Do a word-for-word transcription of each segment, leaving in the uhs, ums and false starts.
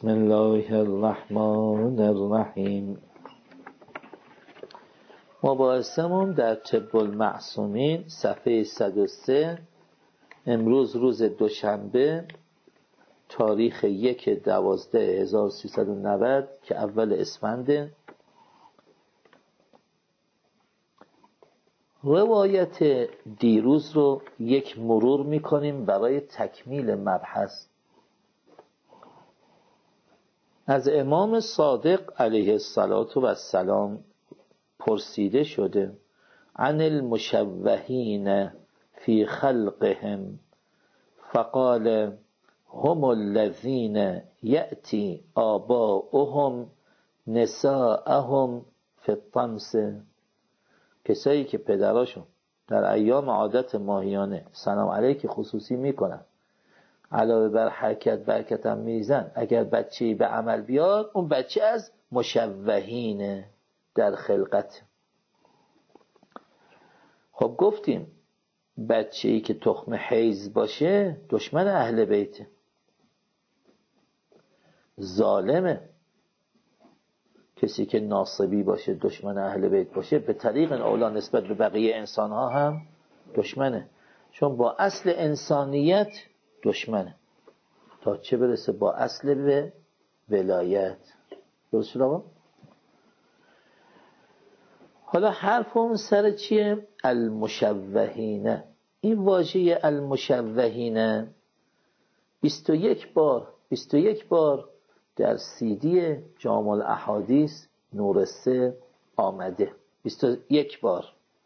بسم الله الرحمن الرحیم. مباحثمون در طب المعصومین صفحه صد و سه. امروز روز دوشنبه تاریخ یک دوازده هزار و سیصد و نود که اول اسفنده. روایت دیروز رو یک مرور میکنیم برای تکمیل مبحث. از امام صادق علیه السلام پرسیده شده عن المشوهین فی خلقهم فقال هم الذین یأتی آباؤهم نساءهم فی الطمس. کسایی که پدراشون در ایام عادت ماهیانه سلام علیک خصوصی میکنن، علاوه بر حرکت برکت هم میزن، اگر بچه‌ای به عمل بیاد اون بچه از مشوهینه در خلقت. خب گفتیم بچه‌ای که تخم حیض باشه دشمن اهل بیته، ظالمه. کسی که ناصبی باشه دشمن اهل بیت باشه به طریق اولا نسبت به بقیه انسان ها هم دشمنه، چون با اصل انسانیت دشمنه تا چه برسه با اصل به ولایت. درست شد آقا؟ حالا حرف اون سر چیه؟ المشوهینه. این واژه المشوهینه بیست و یک بار بیست و یک بار در سیدی جامع الاحادیث نور سه آمده، بیست و یک بار.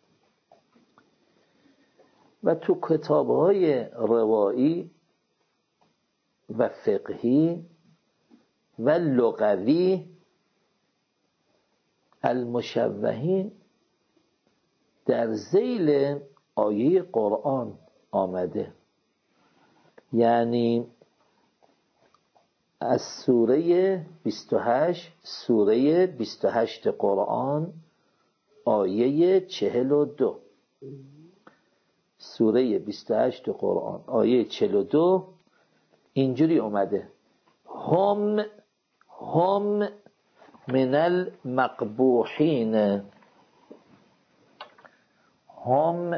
و تو کتاب‌های روایی و فقهی و لغوی المشوهین در ذیل آیه قرآن آمده، یعنی از سوره بیست و هشت سوره بیست و هشت قرآن آیه چهل و دو سوره بیست و هشت قرآن آیه چهل و دو اینجوری اومده هم هم من المقبوحین هم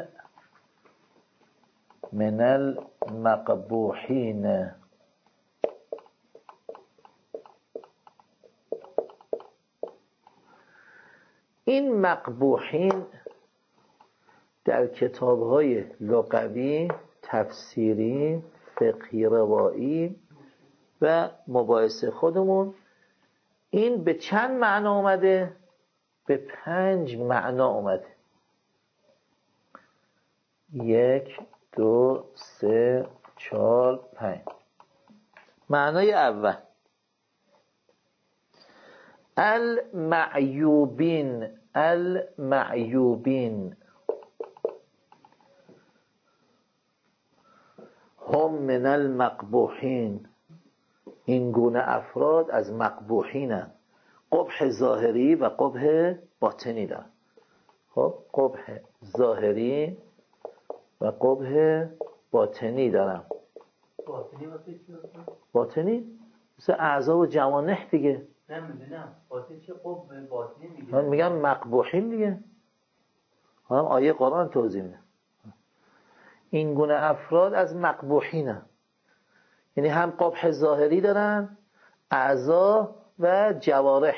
من المقبوحین. این مقبوحین در کتاب‌های لغوی، تفسیری، فقهی، روایی و مباحث خودمون این به چند معنا اومده؟ به پنج معنا اومده. یک، دو، سه، چهار، پنج. معنای اول المعیوبین المعیوبین هم من المقبوحین. این گونه افراد از مقبوحینن، قبح ظاهری و قبح باطنی دارن. خب قبح ظاهری و قبح باطنی دارن. باطنی واسه چی هستن؟ باطنی مثل اعضا و جوانح دیگه. نمیدونم باطنی چه قبح باطنی میگه؟ من میگم مقبوحین دیگه، هم آیه قرآن توضیح میده. این گونه افراد از مقبوحینن، یعنی هم قبح ظاهری دارن، اعضا و جوارح،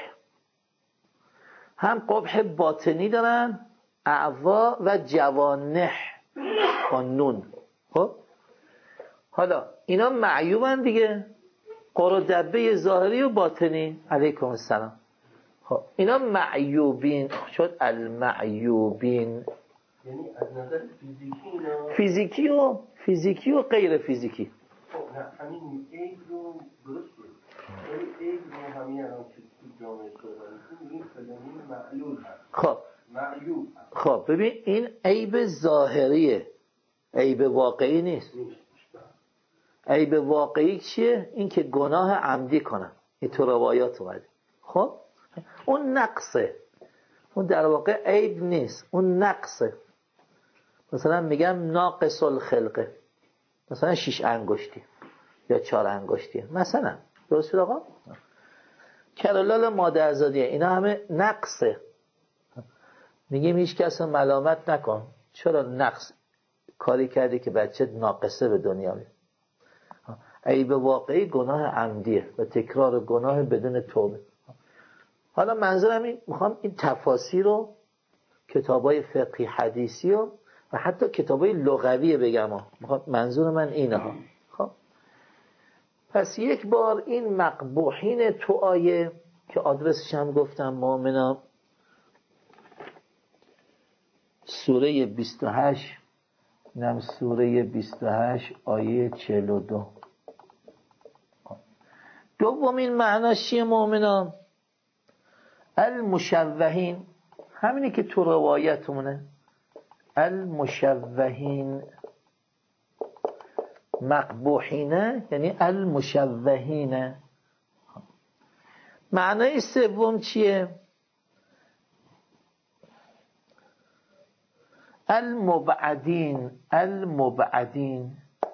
هم قبح باطنی دارن، اعضا و جوانح با نون. خب حالا اینا معیوبن دیگه، قر و دبه ظاهری و باطنی. علیکم السلام. خب اینا معیوبین شد، المعیوبین. یعنی از نظر فیزیکی اینا فیزیکی و فیزیکی و غیر فیزیکی. خب نه همین عیب رو درسته، ولی عیب رو همین الان که تو جامعه صحبت می‌کنیم فلانی معلول هست. خب معیوب هست. خب ببین این عیب ظاهریه، عیب واقعی نیست. عیب واقعی چیه؟ این که گناه عمدی کنن. این تو روایات اومده. خب اون نقصه، اون در واقع عیب نیست، اون نقصه. مثلا میگم ناقص الخلقه، مثلا شش انگشتی یا چهار انگشتی مثلا. درست شد آقا؟ کرالال مادرزادیه اینا همه نقصه. میگیم هیچ کس ملامت نکن. چرا نقص؟ کاری کردی که بچه ناقصه به دنیا میاد. عیب واقعی گناه عمدیه و تکرار گناه بدون توبه. حالا منظورم این میخوام این تفاسیر رو کتابای فقهی حدیثی رو و حتی کتابای لغوی بگم ها. منظور من اینه ها. خب پس یک بار این مقبوحین تو آیه که آدرسش هم گفتم مؤمنان سوره بیست و هشت نم سوره بیست و هشت آیه چهل و دو. دومین معناش چیه مؤمنان؟ المشوهین، همینی که تو روایتمونه. المشوهین مقبوحینه یعنی المشوهینه. معنای سوم چیه؟ المبعدین. المبعدین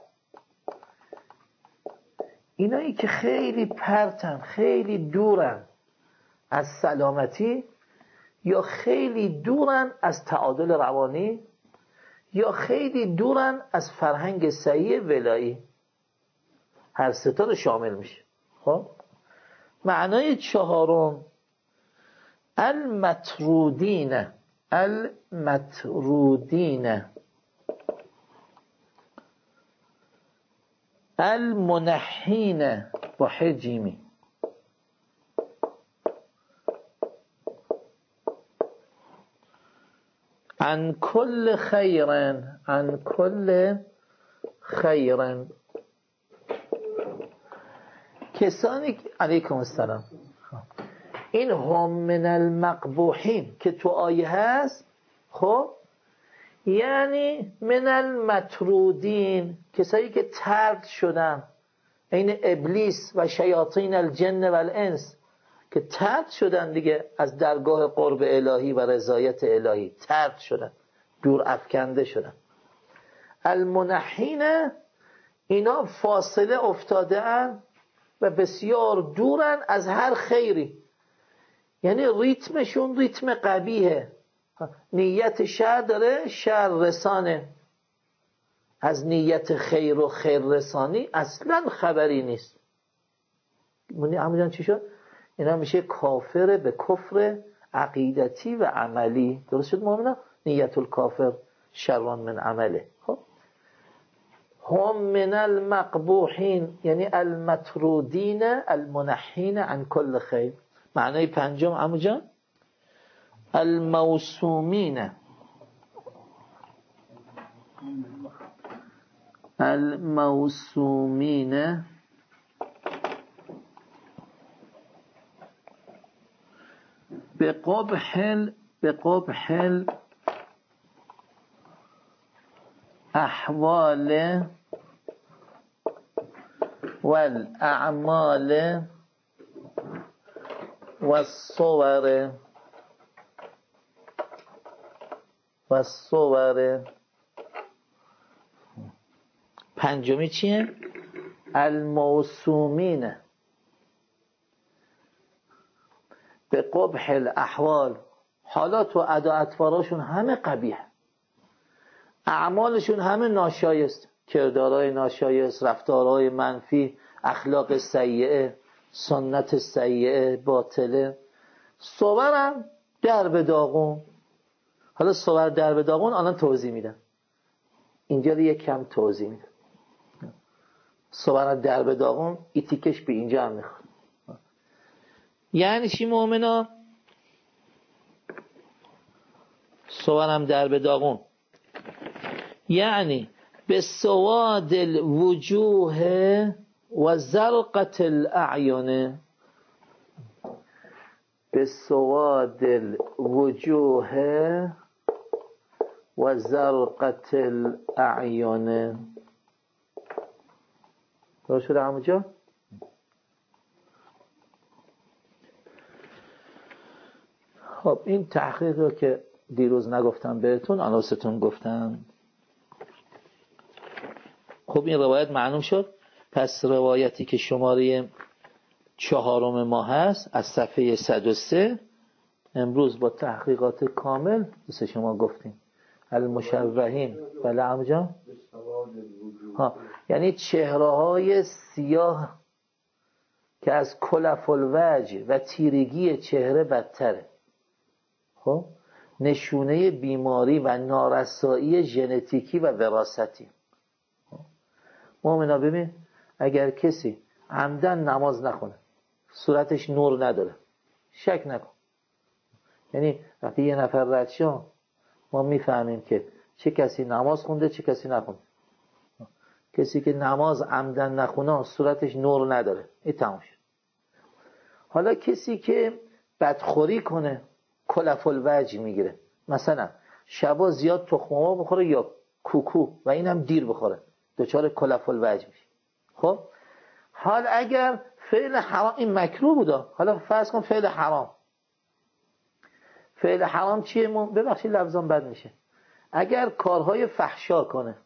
اینایی که خیلی پرتن، خیلی دورن از سلامتی، یا خیلی دورن از تعادل روانی، یا خیلی دورن از فرهنگ صحیح ولایی. هر سه تا رو شامل میشه. خب معنای چهارم المطرودین. المطرودین المنحین با حجیمی. عن کل خیرن. عن کل خیرن کسانی علیکم السلام. این هم من المقبوحین که تو آیه هست، خب یعنی من المطرودین، کسایی که طرد شدن، این ابلیس و شیاطین الجن و الانس که طرد شدن دیگه از درگاه قرب الهی و رضایت الهی، طرد شدن، دور افکنده شدن. المنحین اینا فاصله افتاده ان و بسیار دورن از هر خیری، یعنی ریتمشون ریتم قبیحه، نیت شر داره، شر رسانه، از نیت خیر و خیر رسانی اصلا خبری نیست. مونی عمو جان چی شد؟ اینا میشه کافر به کفر عقیدتی و عملی. درست شد مؤمنا؟ نیت الکافر شران من عمله. خب هم من المقبوحین یعنی المطرودین المنحین عن کل خیر. معنای پنجم عمو جان الموسومین. الموسومین به قبح به قبح احوال والاعمال والصور والصور. پنجمی چیه؟ الموسومین به قبح الاحوال، حالات و ادا اطواراشون همه قبیح، اعمالشون همه ناشایست، کردارهای ناشایست، رفتارهای منفی، اخلاق سیئه، سنت سیئه باطله. صورم در به داغون. حالا صور در به داغون الان توضیح میدم، اینجا رو یک کم توضیح میدم. صور در به داغون ایتیکش به اینجا هم میخواد. یعنی چی مؤمنا؟ صورم در به داغون یعنی به سواد الوجوه و زرقت الاعین. به سواد الوجوه و زرقت الاعین. درست شده عمو جان؟ خب این تحقیق رو که دیروز نگفتم بهتون آنوستون گفتم. خب این روایت معلوم شد. پس روایتی که شماره چهارم ماه هست از صفحه صد و سه. امروز با تحقیقات کامل مثل شما گفتیم المشوهین. بله عمو جان. ها یعنی چهره های سیاه که از کلف الوجه و تیرگی چهره بدتره. خب نشونه بیماری و نارسایی ژنتیکی و وراثتی. مؤمنا ببین اگر کسی عمدن نماز نخونه، صورتش نور نداره، شک نکن. یعنی وقتی یه نفر رد شه ما میفهمیم که چه کسی نماز خونده چه کسی نخونده. کسی که نماز عمدن نخونه صورتش نور نداره، این تمام شد. حالا کسی که بدخوری کنه کلف الوجه میگیره، مثلا شبا زیاد تخم مرغ بخوره یا کوکو و اینم دیر بخوره، دچار کلف الوجه میشه. خب حال اگر فعل حرام، این مکروه بودا، حالا فرض کن فعل حرام. فعل حرام چیه؟ ببخشید لفظم بد میشه. اگر کارهای فحشا کنه،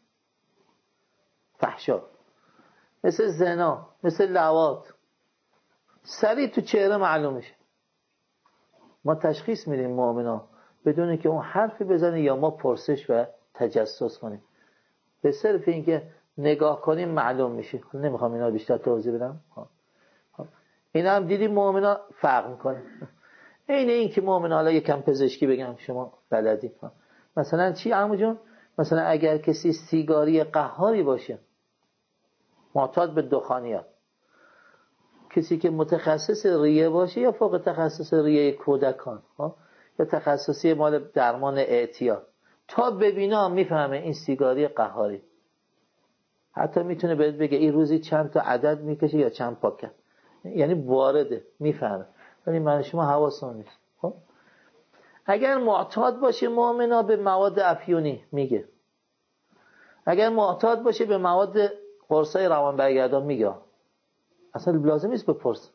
فحشا مثل زنا، مثل لواط، سریع تو چهره معلوم میشه. ما تشخیص میدیم مؤمنا بدون که اون حرفی بزنه یا ما پرسش و تجسس کنیم. به صرف اینکه نگاه کنیم معلوم میشه. نمیخوام اینا بیشتر توضیح بدم. اینا هم دیدیم مؤمنا فرق میکنه. اینه این که مؤمنا حالا یکم پزشکی بگم شما بلدید. مثلا چی عمو جون؟ مثلا اگر کسی سیگاری قهاری باشه، معتاد به دخانیات، کسی که متخصص ریه باشه یا فوق تخصص ریه کودکان ها یا تخصصی مال درمان اعتیاد، تا ببینا میفهمه این سیگاری قهاری. حتی میتونه بهت بگه این روزی چند تا عدد میکشه یا چند پاکت، یعنی وارده میفهمه. ولی من شما حواسمون نیست. خب اگر معتاد باشه مؤمنا به مواد افیونی میگه، اگر معتاد باشه به مواد قرصای روان برگردان میگه، اصلا لازم نیست بپرس.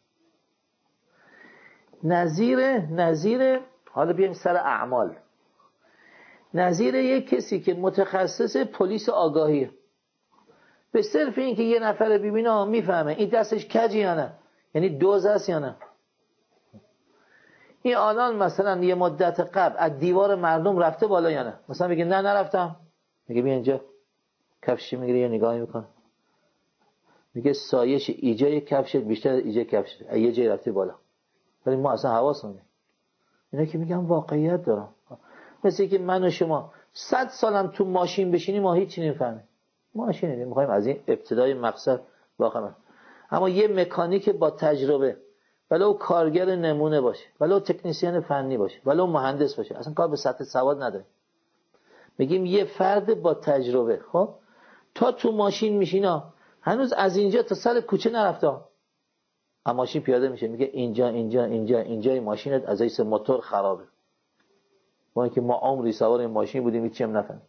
نظیر نظیر حالا بیایم سر اعمال. نظیر یک کسی که متخصص پلیس آگاهی، به صرف این که یه نفر ببینه میفهمه این دستش کجی یا نه، یعنی دوز است یا نه. این آنان مثلا یه مدت قبل از دیوار مردم رفته بالا یا نه، مثلا میگه نه نرفتم، میگه بیا اینجا، کفشی میگیره یه نگاهی میکنه، میگه سایش ایجای کفشت بیشتر از ایجای کفشت، یه جای رفته بالا. ولی ما اصلا حواسمون نیست. اینا که میگم واقعیت دارم. مثل که من و شما صد سالم تو ماشین بشینیم ما هیچ چی نمیفهمیم. ماشین نمی‌فهمیم، میخوایم از این ابتدای مقصد واقعا. اما یه مکانیک با تجربه، ولو کارگر نمونه باشه، ولو تکنسین فنی باشه، ولو مهندس باشه، اصلا کار به سطح سواد نداره. میگیم یه فرد با تجربه، خب تا تو ماشین میشینا هنوز از اینجا تا سر کوچه نرفته، اما ماشین پیاده میشه میگه اینجا اینجا اینجا اینجای ماشینت از ایس موتور خرابه. با اینکه ما عمری سوار این ماشین بودیم هیچ چیم نفهمیم.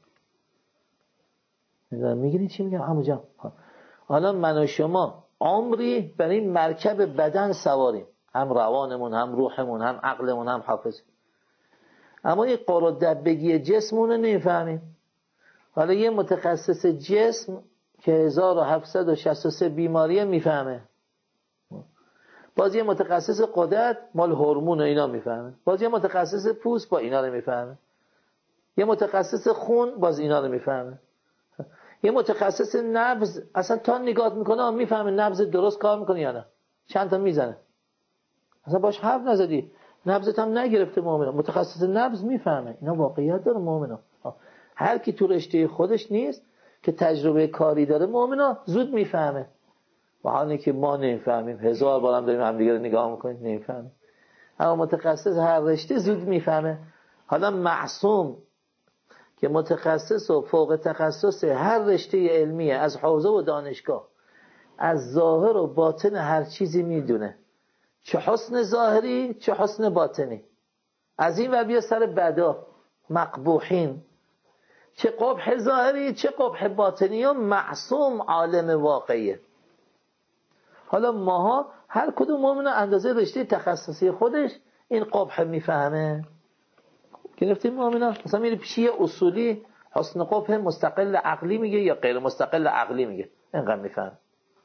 میگین چی میگم عمو جان؟ حالا من و شما عمری بر این مرکب بدن سواریم، هم روانمون هم روحمون هم عقلمون هم حافظ، اما این قر و دبگی جسممون رو نمیفهمیم. حالا یه متخصص جسم که هزار و هفتصد و شصت و سه بیماریه میفهمه، باز یه متخصص قدرت مال هورمون و اینا میفهمه، باز یه متخصص پوست با اینا رو میفهمه، یه متخصص خون باز اینا رو میفهمه، یه متخصص نبض اصلا تا نگاه میکنه میفهمه نبض درست کار میکنه یا نه، چند تا میزنه، اصلا باش حرف نزدی نبضت هم نگرفته. مؤمنا متخصص نبض میفهمه. اینا واقعیت داره مؤمنا. هر کی تو رشته خودش نیست که تجربه کاری داره مؤمنا زود میفهمه، و حالی که ما نمیفهمیم، هزار بارم داریم همدیگه رو نگاه میکنیم نمیفهمیم، اما متخصص هر رشته زود میفهمه. حالا معصوم که متخصص و فوق تخصص هر رشته علمیه، از حوزه و دانشگاه، از ظاهر و باطن هر چیزی میدونه، چه حسن ظاهری چه حسن باطنی، از این ور بیا سر بدا مقبوحین، چه قبح ظاهری چه قبح باطنی، و معصوم عالم واقعیه. حالا ماها هر کدوم مؤمن اندازه رشته تخصصی خودش این قبح میفهمه. گرفتیم مؤمنا؟ مثلا میره پیش یه اصولی حسن قبح مستقل عقلی میگه یا غیر مستقل عقلی میگه، اینقدر میفهم.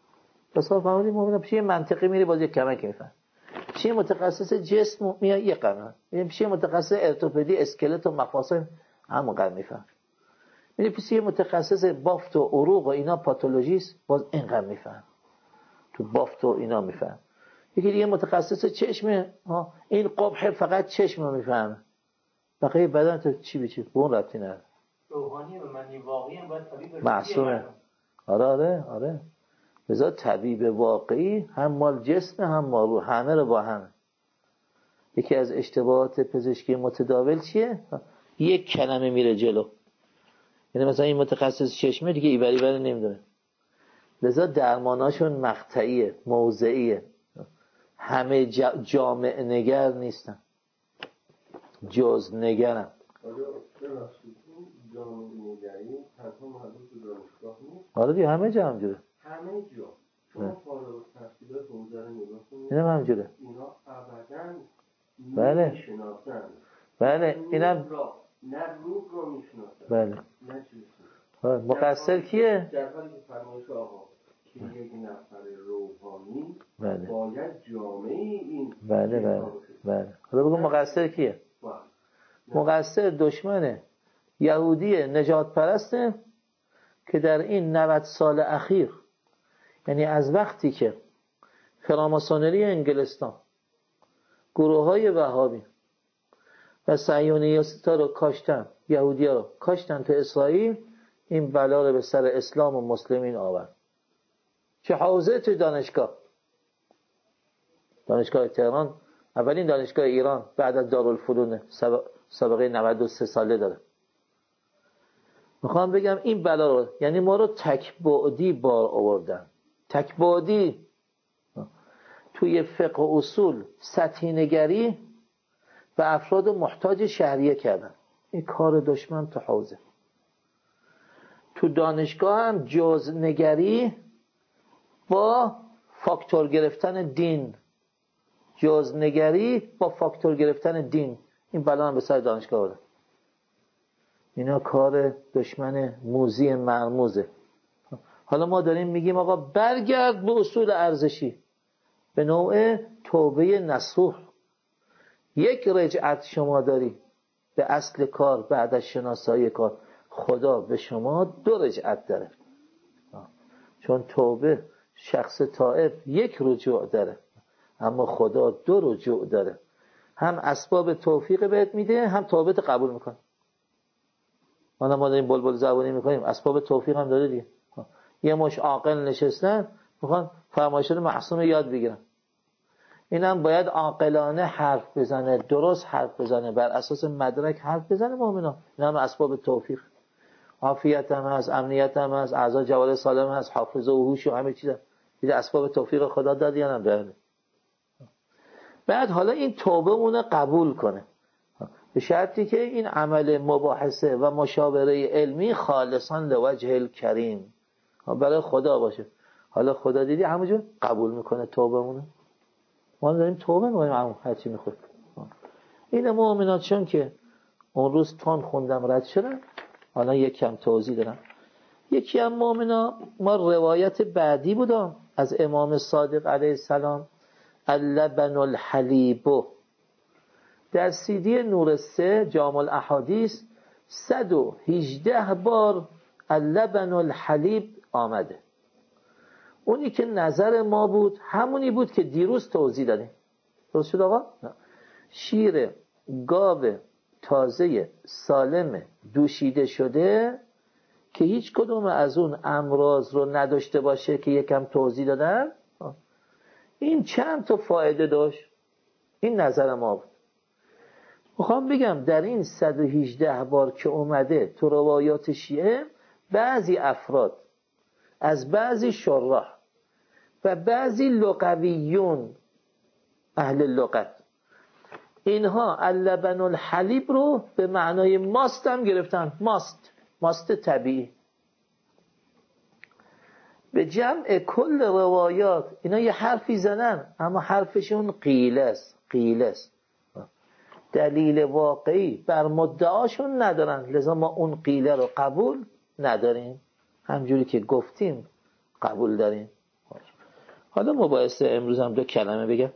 مثلا فهمیدی مؤمن پیش یه منطقی میری باز یک کمک میفهم، پیش یه متخصص جسم میاد یه قدر، پیش یه متخصص ارتوپدی اسکلت و مفاصل همون قدر میفهم، میری پیش یه متخصص بافت و عروق و اینا پاتولوژیست باز اینقدر میفهم، تو بافت و اینا میفهم. یکی دیگه متخصص چشم، ها این قبح فقط چشم رو میفهمه، بقیه بدن تو چی به چی به اون ربطی نداره. روحانی و معنی واقعی هم باید طبیب معصومه. آره آره آره. بذار طبیب واقعی هم مال جسم هم مال روح، همه رو با هم. یکی از اشتباهات پزشکی متداول چیه؟ یک کلمه میره جلو. یعنی مثلا این متخصص چشمه دیگه ایبری بری نمیدونه. لذا درماناشون مقطعیه، موضعیه. همه جامع نگر نیستن، جز نگرن. آره دیگه همه جا همجوره، همه جا شما فارغ التحصیلات حوزه رو نگاه کنید، اینم همجوره. اینا ابداً بله نمی‌شناسن. بله اینم نه روح رو میشناسن بله. نه چیزی. مقصر کیه؟ در حالی که فرمایش آقا که یک نفر روحانی بله باید جامعه این بله بله بله. حالا بگو مقصر کیه؟ مقصر دشمنه یهودی نجات پرسته که در این نود سال اخیر، یعنی از وقتی که فراماسونری انگلستان گروه های وهابی و صهیونیست‌ها رو کاشتن، یهودی ها رو کاشتن تو اسرائیل، این بلا رو به سر اسلام و مسلمین آورد. چه حوزه تو دانشگاه دانشگاه تهران، اولین دانشگاه ایران بعد از دارالفنون، سابقه نود و سه ساله داره. میخوام بگم این بلا رو، یعنی ما رو تکبعدی بار آوردن، تکبعدی توی فقه و اصول سطحی نگری و افراد محتاج شهریه کردن. این کار دشمن تو حوزه. تو دانشگاه هم جز نگری با فاکتور گرفتن دین، جز نگری با فاکتور گرفتن دین، این بلا هم به سر دانشگاه آورد. اینا کار دشمن موذی مرموزه. حالا ما داریم میگیم آقا برگرد به اصول ارزشی، به نوع توبه نصوح. یک رجعت شما داری به اصل کار بعد از شناسایی کار، خدا به شما دو رجعت داره. چون توبه شخص تائب یک رجوع داره، اما خدا دو رجوع داره. هم اسباب توفیق بهت میده، هم توبت قبول میکنه. ما ما داریم بلبل زبانی میکنیم، اسباب توفیق هم داره دیگه. یه مش عاقل نشستن میخوان فرمایشات معصوم یاد بگیرن، اینم باید عاقلانه حرف بزنه، درست حرف بزنه، بر اساس مدرک حرف بزنه. مؤمنا اینا هم اسباب توفیق. عافیت هم هست، امنیت هم هست، اعضا جوال سالم هست، حافظه و هوش و همه چیز. دیگه اسباب توفیق خدا داد یا نه؟ بعد حالا این توبه مونه قبول کنه، به شرطی که این عمل مباحثه و مشاوره علمی خالصاً لوجه الکریم برای خدا باشه. حالا خدا دیدی همونجور قبول میکنه توبه مونه. ما داریم توبه میکنیم همون هرچی میخواد. این مؤمنات چون که اون روز تون خوندم رد شدن، حالا یک کم توضیح دارم. یکی هم مؤمنا، ما روایت بعدی بودم از امام صادق علیه السلام، اللبن الحلیب، در سیدی نور سه جامع الاحادیث صد و هجده بار اللبن الحلیب آمده. اونی که نظر ما بود همونی بود که دیروز توضیح دادیم. درست شد آقا؟ نه. شیر گاو تازه سالم دوشیده شده که هیچ کدوم از اون امراض رو نداشته باشه که یکم توضیح دادن، این چند تا فایده داشت. این نظر ما بود. میخوام بگم در این صد و هجده بار که اومده تو روایات شیعه، بعضی افراد از بعضی شراح و بعضی لغویون اهل لغت، اینها اللبن الحلیب رو به معنای ماست هم گرفتن. ماست، ماست طبیعی. به جمع کل روایات اینا یه حرفی زنن، اما حرفشون قیله است، قیله است. دلیل واقعی بر مدعاشون ندارن، لذا ما اون قیله رو قبول نداریم، همجوری که گفتیم قبول داریم. حالا مباحث امروز هم دو کلمه بگم.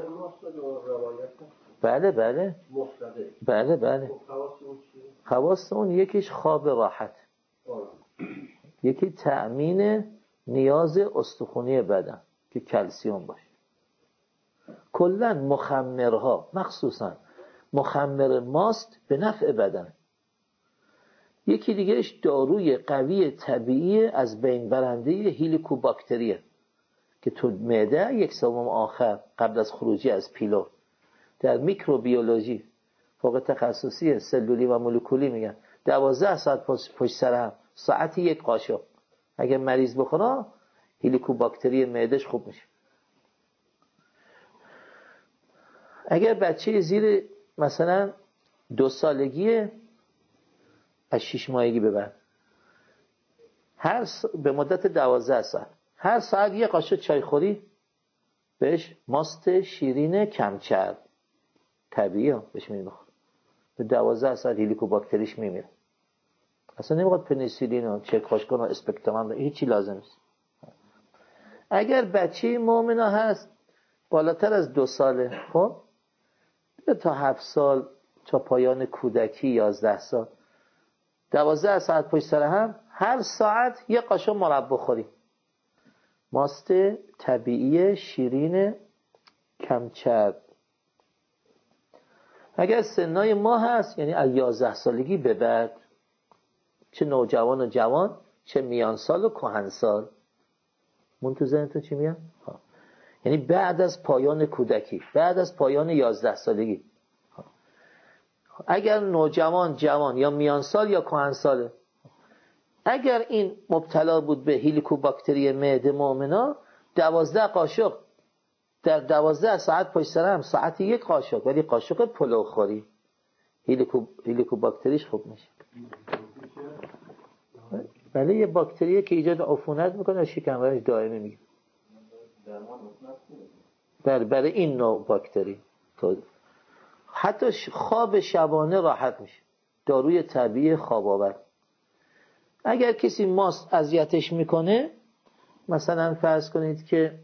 بله بله بله بله خواص اون یکیش خواب راحت، یکی تأمین نیاز استخونی بدن که کلسیوم باشه. کلا مخمرها مخصوصا مخمر ماست به نفع بدن. یکی دیگهش داروی قوی طبیعی از بین برنده هیلیکوباکتریه که تو معده یک سوم آخر قبل از خروجی از پیلو در میکروبیولوژی فوق تخصصی سلولی و مولکولی میگن دوازده ساعت پشت سر هم ساعتی یک قاشق اگه مریض بخوره هیلیکوباکتری معدهش خوب میشه. اگر بچه زیر مثلا دو سالگی از شش ماهگی به بعد هر س... به مدت دوازده ساعت هر ساعت یک قاشق چای خوری بهش ماست شیرین کمچرب طبیعی بهش میخوره، به دوازده ساعت هیلیکوباکتریش میمیره. اصلا نمیخواد پنیسیلین و چک خوشگان و اسپکتران هیچی لازم نیست. اگر بچه مؤمنه هست بالاتر از دو ساله خب تا هفت سال تا پایان کودکی یازده سال دوازده ساعت پشت سر هم هر ساعت یک قاشق مربا بخوریم ماست طبیعی شیرین کمچرب. اگر سنای ما هست یعنی از یازده سالگی به بعد چه نوجوان و جوان چه میان سال و کهن سال من تو ذهنتون چی میگم؟ یعنی بعد از پایان کودکی بعد از پایان یازده سالگی اگر نوجوان جوان یا میان سال یا کهن ساله اگر این مبتلا بود به هیلیکوباکتری معده مؤمنا دوازده قاشق در دوازده ساعت پشت سر هم ساعتی یک قاشق ولی قاشق پلو خوری هیلیکو هیلیکوباکتریش خوب میشه. بله یه باکتریه که ایجاد عفونت میکنه شکم‌ورش دائمی میگه. بله برای این نوع باکتری حتی خواب شبانه راحت میشه داروی طبیعی خواب آور. اگر کسی ماست اذیتش میکنه مثلا فرض کنید که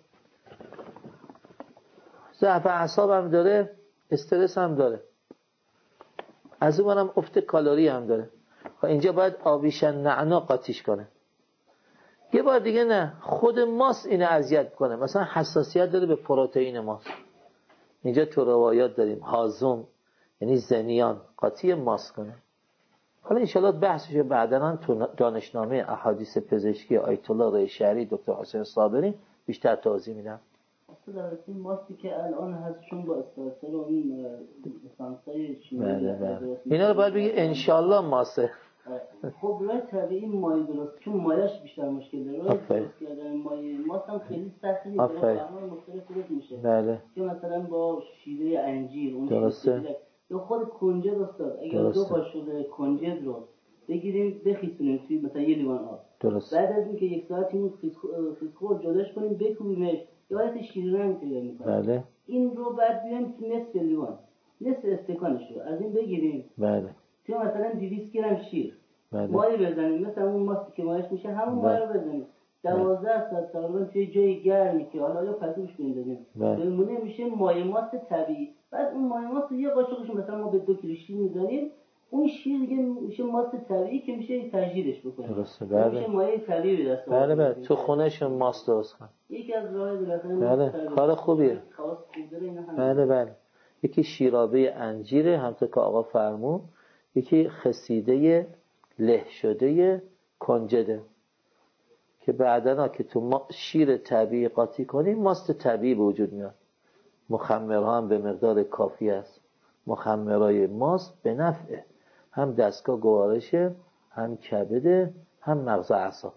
ضعف اعصاب هم داره استرس هم داره از اون هم افت کالری هم داره و اینجا باید آبیشن نعنا قاطیش کنه. یه بار دیگه نه خود ماست اینو اذیت کنه مثلا حساسیت داره به پروتئین ماست اینجا تو روایات داریم هازم یعنی زنیان قاطی ماست کنه. حالا انشالله بحثش بعداً تو دانشنامه احادیث پزشکی آیت الله ریشهری دکتر حسین صابری بیشتر توضیح میدم. اصلا در این ماستی که الان هست چون با استارتر و این سانسای شیمیایی اینا رو باید بگی انشالله ماسه. خب رای طبیعی مایه درست چون مایهش بیشتر مشکل داره رای درست کردن مایه ماست هم خیلی سخت نیست برای فرمان مختلف درست میشه بله. که مثلا با شیره انجیر اون درسته یا خود کنجد استاد اگر دو قاشق کنجد رو بگیریم بخیسونیم توی مثلا یه لیوان آب درست. بعد از اینکه یک ساعت این فیسکو جداش کنیم بکوبیمش یادت شیرین هم پیدا میکنه. بله. این رو بعد بیایم تو نصف لیوان نصف استکانش رو از این بگیریم بله تو مثلا دویست گرم شیر بله. مایه بزنیم مثلا اون ماستی که مایش میشه همون مایه رو بزنیم دوازده ساعت تقریبا توی جای گرمی که حالا یا پتوش بندازیم بمونه میشه مایه ماست طبیعی. بعد اون مایه ماست یه قاشقش مثلا ما به دو کیلو شیر میزنیم اون شیر دیگه میشه ماست طبیعی که میشه تجدیدش بکنیم درسته بله میشه مایه طبیعی به دست بله بله تو خونهشون ماست درست کن یکی از راه‌های مثلا بله کار خوبیه بله بله یکی شیرابه انجیره همونطور که آقا فرمود یکی خسیده له شده کنجده که بعدنا که تو ما شیر طبیعی قاطی کنیم ماست طبیعی به وجود میاد. مخمرها هم به مقدار کافی است. مخمرهای ماست به نفعه هم دستگاه گوارشه هم کبده هم مغز و اعصاب.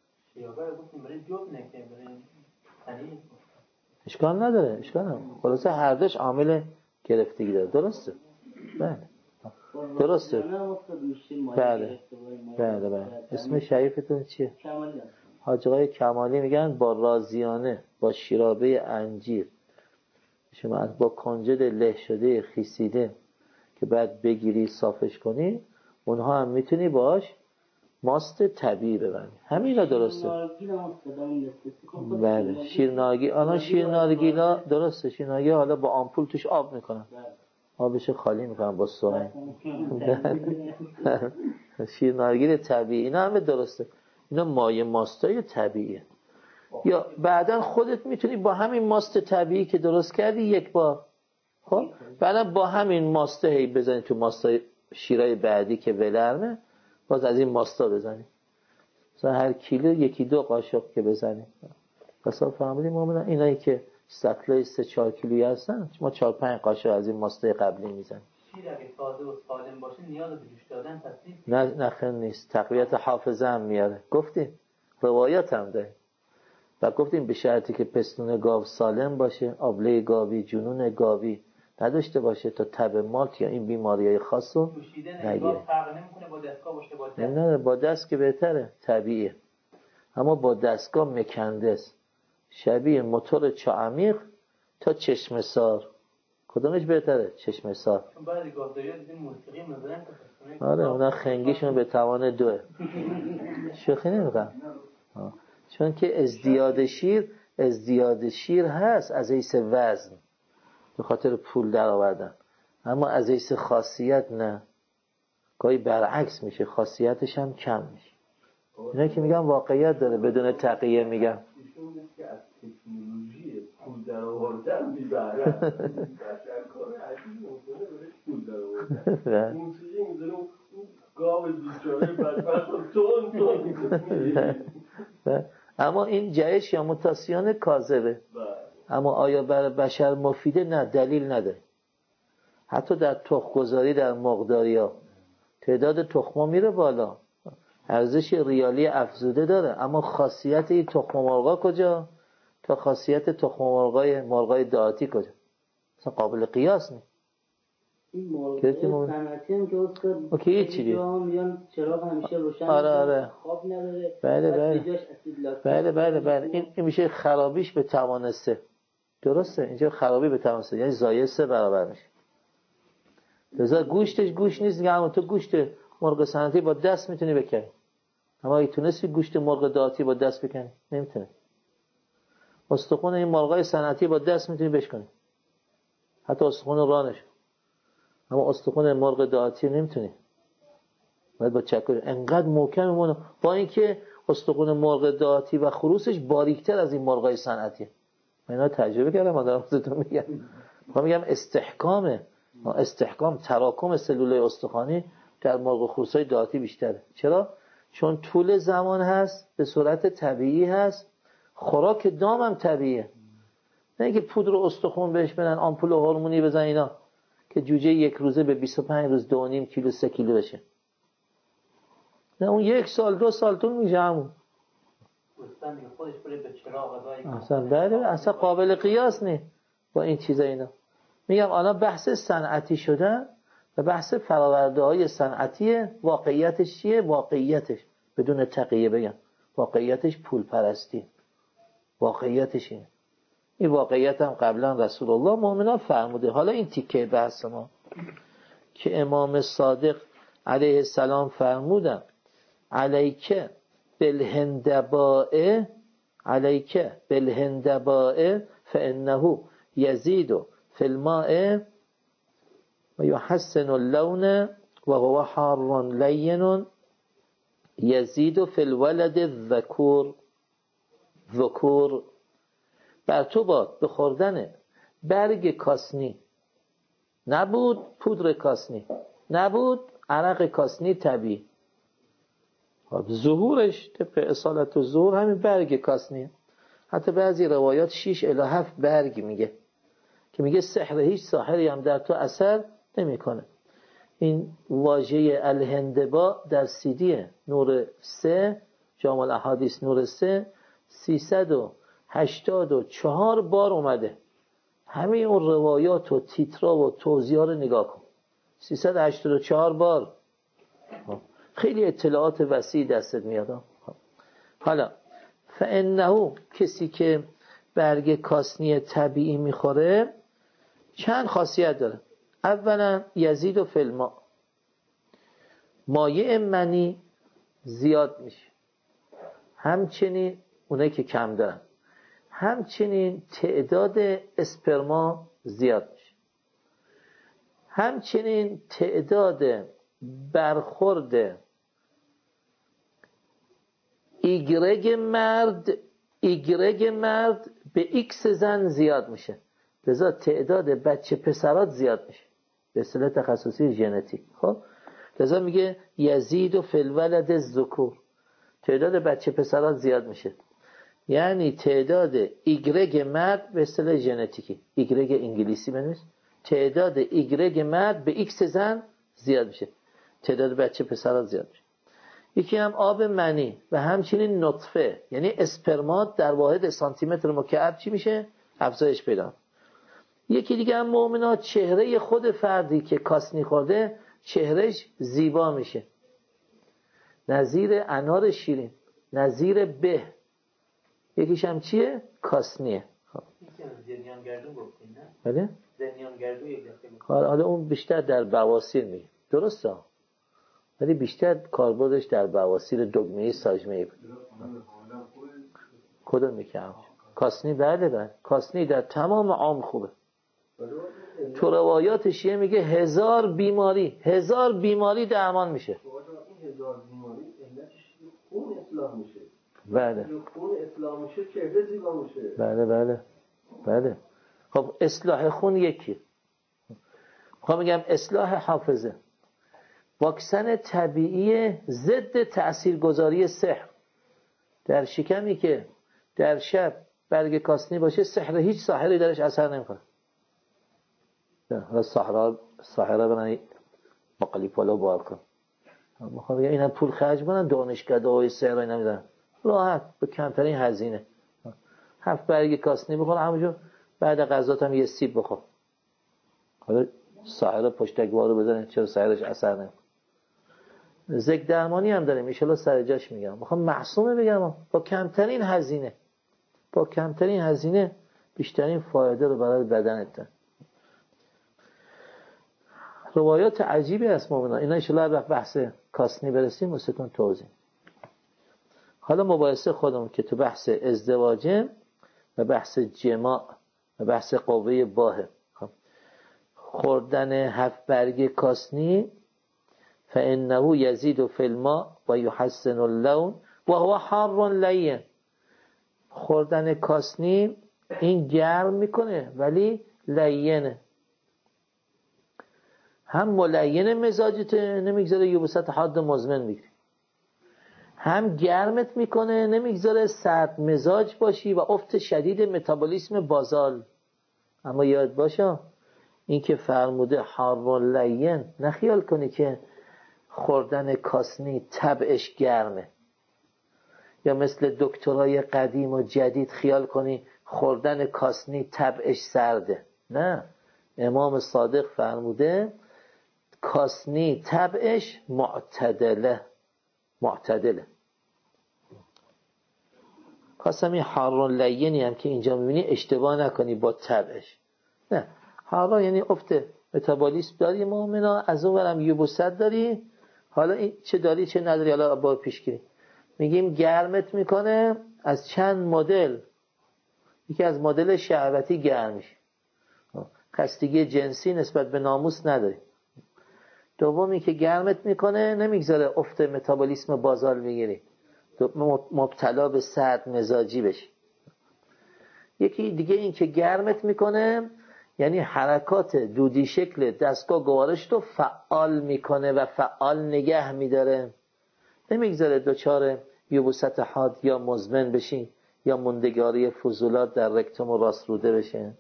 اشکال نداره اشکال نداره خلاصه هر دوش عامل گرفتگی داره درسته بله درسته بله بله بله اسم شریفتون چیه؟ کمالی. حاج آقای کمالی میگن با رازیانه با شیرابه انجیر شما با کنجد له شده خیسیده که بعد بگیری صافش کنی اونها هم میتونی باش ماست طبیعی ببرید. همینا درسته. بله شیرنارگیل. الان شیرنارگیلا درسته، شیرنارگیل حالا با آمپول توش آب میکنن، آبش خالی میکنن با سوهن. شیرنارگیل طبیعی اینا همه درسته، اینا مایه ماستای طبیعیه. یا بعدن خودت میتونی با همین ماست طبیعی که درست کردی یک بار، خب بعدا با همین ماسته هی بزنی تو ماستای شیرای بعدی که ولرمه، باز از این ماستا بزنی، مثلا هر کیلو یکی دو قاشق که بزنی. حساب فهمیدیم مومنان؟ اینایی که سطلای سه چهار کیلویی هستن ما چهار پنج قاشق از این ماسته قبلی میزنیم. شیر اگه تازه و سالم باشه نیاز به جوش دادن تصدیق نه نخیر نیست، تقویت حافظه هم میاره، گفتیم روایات هم داریم و گفتیم به شرطی که پستون گاو سالم باشه، آبله گاوی، جنون گاوی نداشته باشه تا تب مالت یا این بیماریهای خاص رو نگیره. فرق نمیکنه با دستگاه باشه با دست؟ نه با دست که بهتره، طبیعیه. اما با دستگاه مکندس شبیه موتور چاعمیق تا چشم سار، کدومش بهتره؟ چشم سار. چون بعضی گاوداریا دیدیم موسیقی میذارن. آره اونا خنگیشون به توان دوه. شوخی نمیکنم، چون که ازدیاد شیر ازدیاد شیر هست از حیث وزن به خاطر پول در آوردن، اما از حیث خاصیت نه، گاهی برعکس میشه، خاصیتش هم کم میشه. اینا که میگم واقعیت داره، بدون تقیه میگم. ایشون که از تکنولوژی پول در آوردن میبرن، بشر کار عجیب ممکنه برش پول در آوردن. موسیقی میذاره اون گاو بیچاره بدبخت رو تون تون. اما این جهش یا موتاسیون کاذبه، اما آیا برای بشر مفیده؟ نه، دلیل نداره. حتی در تخم‌گذاری در مرغداریا تعداد تخم‌ها میره بالا، ارزش ریالی افزوده داره، اما خاصیت این تخم مرغا کجا؟ تا خاصیت تخم مرغای مرغای دعاتی کجا؟ اصلا قابل قیاس نیست. این مرغای صنعتی هم که استاد اوکی هیچ چیزی میان چراغ همیشه روشن، آره آره خواب نداره، بله بله بله بله بله این, این میشه خرابیش به توان سه. درسته، اینجا خرابی به توان سه یعنی زایه سه برابر میشه. لذا گوشتش گوش نیست دیگه، اما تو گوشت مرغ صنعتی با دست میتونی بکنی، اما اگه تونستی گوشت مرغ دعاتی با دست بکنی نمیتونی. استخوان این مرغای صنعتی با دست میتونی بشکنی، حتی استخوان رانش، اما استخوان مرغ دعاتی نمیتونی، باید با چکش انقدر محکم میمونه، با اینکه استخوان مرغ دعاتی و خروسش باریکتر از این مرغای صنعتیه. من اینا تجربه کردم، من دارم خودتون میگم. من میگم استحکامه، استحکام تراکم سلولای استخوانی در مرغ خروسای دعاتی بیشتره. چرا؟ چون طول زمان هست، به صورت طبیعی هست، خوراک دام هم طبیعیه. نه اینکه پودر و استخوان بهش بدن، آمپول هورمونی بزن اینا که جوجه یک روزه به بیست و پنج روز دو و نیم کیلو سه کیلو بشه. نه اون یک سال دو سال طول میشه همون. خودش بره به چراغ غذایی. اصلا بله اصلا قابل قیاس نیست با این چیزا اینا. میگم الان بحث صنعتی شدن و بحث فراورده های صنعتی، واقعیتش چیه؟ واقعیتش بدون تقیه بگم واقعیتش پول پرستی، واقعیتش اینه. این واقعیت هم قبلا رسول الله مؤمنان فرموده. حالا این تیکه بحث ما که امام صادق علیه السلام فرمودن علیکه بالهندباء علیکه بالهندباء فانه یزید فی الماء و یحسن اللون و هو حار لین یزید فی الولد الذکور ذکور. بر تو باد به خوردن برگ کاسنی، نبود پودر کاسنی، نبود عرق کاسنی طبیعی، ظهورش طبق اصالت و ظهور همین برگ کاسنیه. حتی بعضی روایات شیش الی هفت برگ میگه که میگه سحر هیچ ساحری هم در تو اثر نمیکنه. این واژه الهندبا در سیدی نور سه جامع الاحادیث نور سه سیصد و هشتاد و چهار بار اومده. همه اون روایات و تیترا و توضیحات رو نگاه کن، سیصد و هشتاد و چهار بار. خیلی اطلاعات وسیع دستت میاد. حالا فانه کسی که برگ کاسنی طبیعی میخوره چند خاصیت داره. اولا یزید و فی الماء، مایع منی زیاد میشه. همچنین اونایی که کم دارن، همچنین تعداد اسپرما زیاد میشه. همچنین تعداد برخورد ایگرگ مرد ایگرگ مرد به ایکس زن زیاد میشه. لذا تعداد بچه پسرات زیاد میشه به اصطلاح تخصصی ژنتیک. خب لذا میگه یزید و فلولد الذکور، تعداد بچه پسرات زیاد میشه. یعنی تعداد ایگرگ مرد به اصطلاح ژنتیکی، ایگرگ انگلیسی بنویس، تعداد ایگرگ مرد به ایکس زن زیاد میشه، تعداد بچه پسرات زیاد میشه. یکی هم آب منی و همچنین نطفه، یعنی اسپرمات در واحد سانتی متر مکعب چی میشه؟ افزایش پیدا. یکی دیگه هم مؤمنات چهره خود فردی که کاسنی خورده چهرهش زیبا میشه، نظیر انار شیرین، نظیر به. یکیش هم چیه؟ کاسنیه. یکی از زنیان گردو گفتین نه؟ بله؟ زنیان گردو یک دفعه گفتین. حالا اون بیشتر در بواسیر میگه، درسته، ولی بیشتر کاربردش در بواسیر دگمه‌ای ساجمه‌ای بود. کدوم میگم؟ کاسنی. بله بله کاسنی در تمام عام خوبه. تو روایات شیعه میگه هزار بیماری هزار بیماری درمان میشه. این هزار بیماری علتش خون اصلاح میشه. بله. خون اصلاح میشه چهره زیبا میشه. بله بله بله. خب اصلاح خون یکی. خب میگم اصلاح حافظه. واکسن طبیعی ضد تاثیرگذاری سحر. در شکمی که در شب برگ کاسنی باشه سحر هیچ ساحری درش اثر نمیکنه. نه سحرا سحرا برن مقالی پالا بار کن. میخوام بگم اینا پول خرج کنن دانشکده‌های سحر اینا میدن راحت به کمترین هزینه. هفت برگ کاسنی بخور همونجور بعد غذات هم یه سیب بخور. حالا سحر پشتکوارو بزنه چرا سحرش اثر نمیکنه. زک درمانی هم داریم ان شاء الله سر جاش میگم. میخوام معصومه بگم با کمترین هزینه با کمترین هزینه بیشترین فایده رو برای بدنت ده. روایات عجیبی هست مومنا. اینا ان شاء الله بحث کاسنی برسیم واسهتون توضیح. حالا مباحثه خودمون که تو بحث ازدواجه و بحث جماع و بحث قوه باه. خوردن هفت برگ کاسنی فانه یزید فی الماء و یحسن اللون و هو حار لین. خوردن کاسنی این گرم میکنه ولی لینه، هم ملین مزاجت نمیگذاره یبوست حاد مزمن بگیری، هم گرمت میکنه نمیگذاره سرد مزاج باشی و افت شدید متابولیسم بازال. اما یاد باشه این که فرموده حار لین، نخیال کنی که خوردن کاسنی طبعش گرمه یا مثل دکترای قدیم و جدید خیال کنی خوردن کاسنی طبعش سرده. نه، امام صادق فرموده کاسنی طبعش معتدله معتدله. کاسمی حار لینی هم که اینجا میبینی اشتباه نکنی با طبعش. نه، حار یعنی افت متابولیسم داری مؤمنا، از اون ورم یبوست داری. حالا این چه داری چه نداری حالا با پیشگیری میگیم گرمت میکنه از چند مدل. یکی از مدل شهوتی گرم میشه، خستگی جنسی نسبت به ناموس نداری. دومی که گرمت میکنه نمیگذاره افت متابولیسم بازال بگیری، مبتلا به سرد مزاجی بشی. یکی دیگه این که گرمت میکنه یعنی حرکات دودی شکل دستگاه گوارش رو فعال میکنه و فعال نگه میداره، نمیگذاره دچار یبوست حاد یا مزمن بشی یا موندگاری فضولات در رکتوم و راست روده بشه.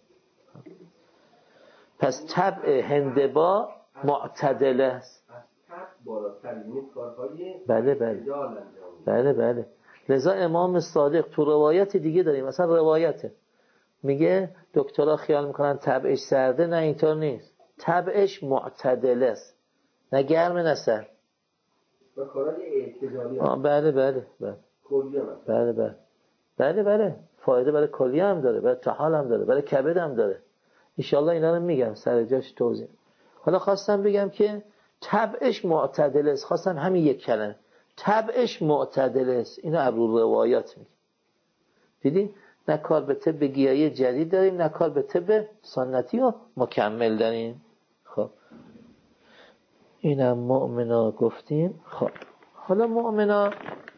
پس طبع هندبا معتدله است. بله بله بله بله. لذا امام صادق تو روایت دیگه داریم، مثلا روایته میگه دکترها خیال میکنن طبعش سرده، نه اینطور نیست، طبعش معتدله است، نه گرم نه سرد. و کارای اعتدالی هست. بله بله بله کلیه بله بله بله بله فایده برای کلیه هم داره، برای طحال هم داره، برای کبد هم داره. انشالله اینا رو میگم سر جاش توضیح. حالا خواستم بگم که طبعش معتدله است، خواستم همین یک کلمه طبعش معتدل است. اینو ابرو روایات میگه. دیدین نه کار به طب گیاهی جدید داریم، نه کار به طب سنتی و مکمل داریم. خب اینم مؤمنا گفتیم. خب حالا مؤمنا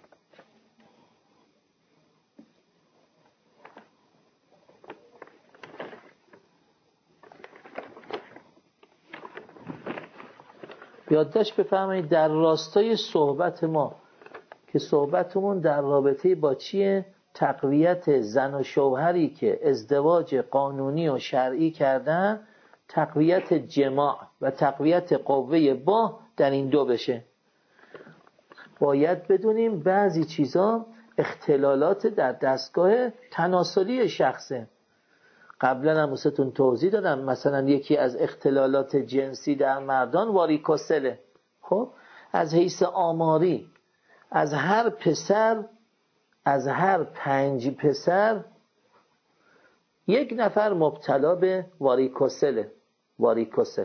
یادداشت بفرمایید در راستای صحبت ما که صحبتمون در رابطه با چیه؟ تقویت زن و شوهری که ازدواج قانونی و شرعی کردن، تقویت جماع و تقویت قوه با در این دو بشه. باید بدونیم بعضی چیزا اختلالات در دستگاه تناسلی شخصه. قبلا هم واسهتون توضیح دادم، مثلا یکی از اختلالات جنسی در مردان واریکوسله. خب از حیث آماری از هر پسر از هر پنج پسر یک نفر مبتلا به واریکوسله واریکوسل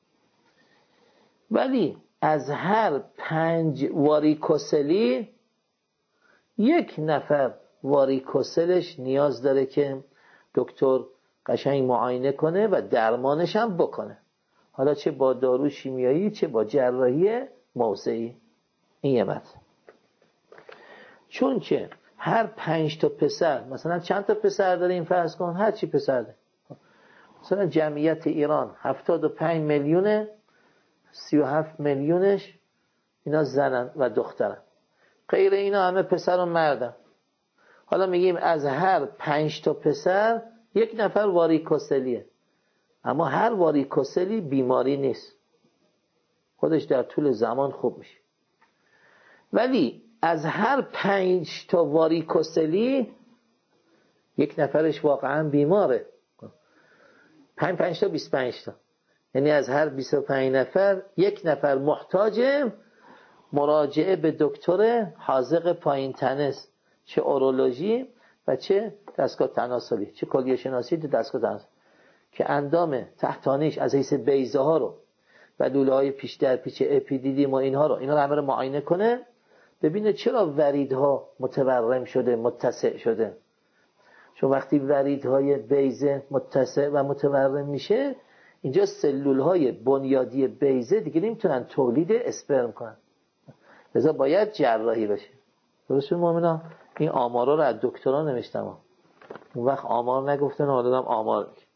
ولی از هر پنج واریکوسلی یک نفر واریکوسلش نیاز داره که دکتر قشنگ معاینه کنه و درمانش هم بکنه، حالا چه با دارو شیمیایی چه با جراحی موضعی. این یه مطلب. چون که هر پنج تا پسر، مثلا چند تا پسر داره این فرض کن، هر چی پسر داره، مثلا جمعیت ایران هفتاد و پنج میلیونه، سی و هفت میلیونش اینا زنن و دخترن، غیر اینا همه پسر و مردن. حالا میگیم از هر پنج تا پسر یک نفر واریکوسلیه، اما هر واریکوسلی بیماری نیست، خودش در طول زمان خوب میشه. ولی از هر پنج تا واریکوسلی یک نفرش واقعا بیماره. پنج پنج تا بیست پنج تا، یعنی از هر بیست و پنج نفر یک نفر محتاج مراجعه به دکتر حاذق پایین تنه است، چه اورولوژی و چه دستگاه تناسلی، چه کلیه شناسی تو دستگاه تناسلی، که اندام تحتانیش از حیث بیضه ها رو و لوله های پیش در پیچ اپیدیدیم و اینها رو اینا رو همه رو معاینه کنه، ببینه چرا وریدها متورم شده متسع شده. چون وقتی وریدهای بیضه متسع و متورم میشه، اینجا سلول های بنیادی بیضه دیگه نمیتونن تولید اسپرم کنن، لذا باید جراحی بشه. درست شد مومنا؟ این آمارا رو از دکترها نوشتم، اون وقت آمار نگفتن، حالا دارم آمار میگم.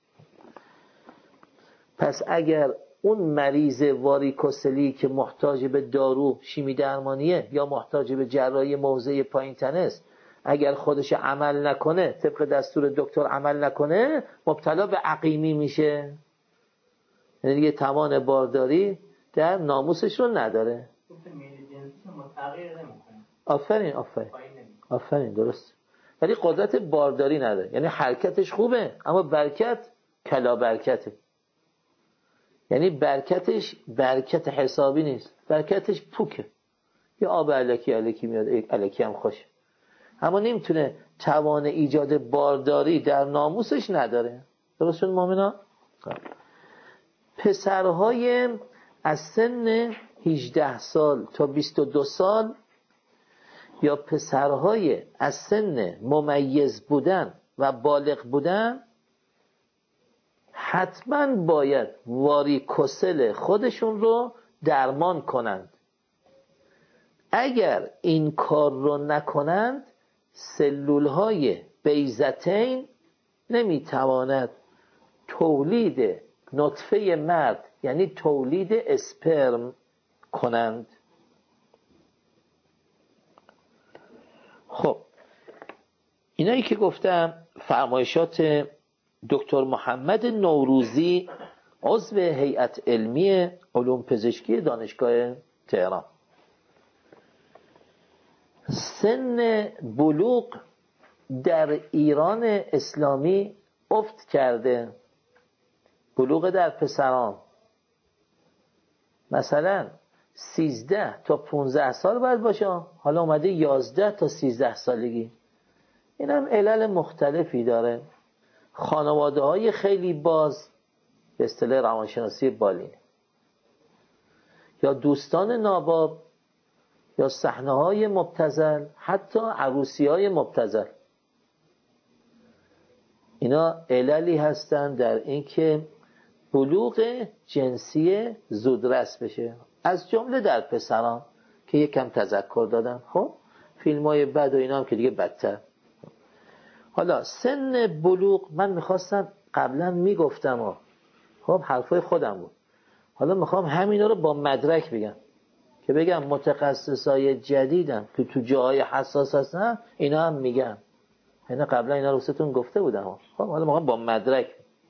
پس اگر اون مریض واریکوسلی که محتاج به دارو شیمی درمانیه یا محتاج به جراحی موضعی پایین تنه است، اگر خودش عمل نکنه، طبق دستور دکتر عمل نکنه، مبتلا به عقیمی میشه، یعنی دیگه توان بارداری در ناموسش رو نداره. آفرین آفرین آفرین درست. ولی قدرت بارداری نداره، یعنی حرکتش خوبه اما برکت کلا برکته، یعنی برکتش برکت حسابی نیست، برکتش پوکه، یا آب الکی الکی میاد الکی هم خوش، اما نمیتونه توان ایجاد بارداری در ناموسش نداره. درست شد مومنا؟ پسرهای از سن هجده سال تا بیست و دو سال یا پسرهای از سن ممیز بودن و بالغ بودن حتما باید واریکوسل خودشون رو درمان کنند. اگر این کار رو نکنند، سلولهای بیضتین نمیتواند تولید نطفه مرد یعنی تولید اسپرم کنند. خب اینایی که گفتم فرمایشات دکتر محمد نوروزی، عضو هیئت علمی علوم پزشکی دانشگاه تهران. سن بلوغ در ایران اسلامی افت کرده. بلوغ در پسران مثلا سیزده تا پونزده سال باید باشه، حالا اومده یازده تا سیزده سالگی. این هم علل مختلفی داره. خانواده های خیلی باز، به اصطلاح روانشناسی بالینه، یا دوستان ناباب، یا صحنه‌های مبتذل، حتی عروسی‌های مبتذل، اینا عللی هستن در اینکه بلوغ جنسی زودرس بشه، از جمله در پسران که یکم تذکر دادن. خب فیلم‌های بد و اینا هم که دیگه بدتر. حالا سن بلوغ من میخواستم قبلا میگفتم ها، خب حرفای خودم بود، حالا میخوام همینا رو با مدرک بگم که بگم متخصصای جدیدم که تو جاهای حساس هستن اینا هم میگن، اینا قبلا اینا رو ستون گفته بودم ها. خب حالا میخوام با مدرک.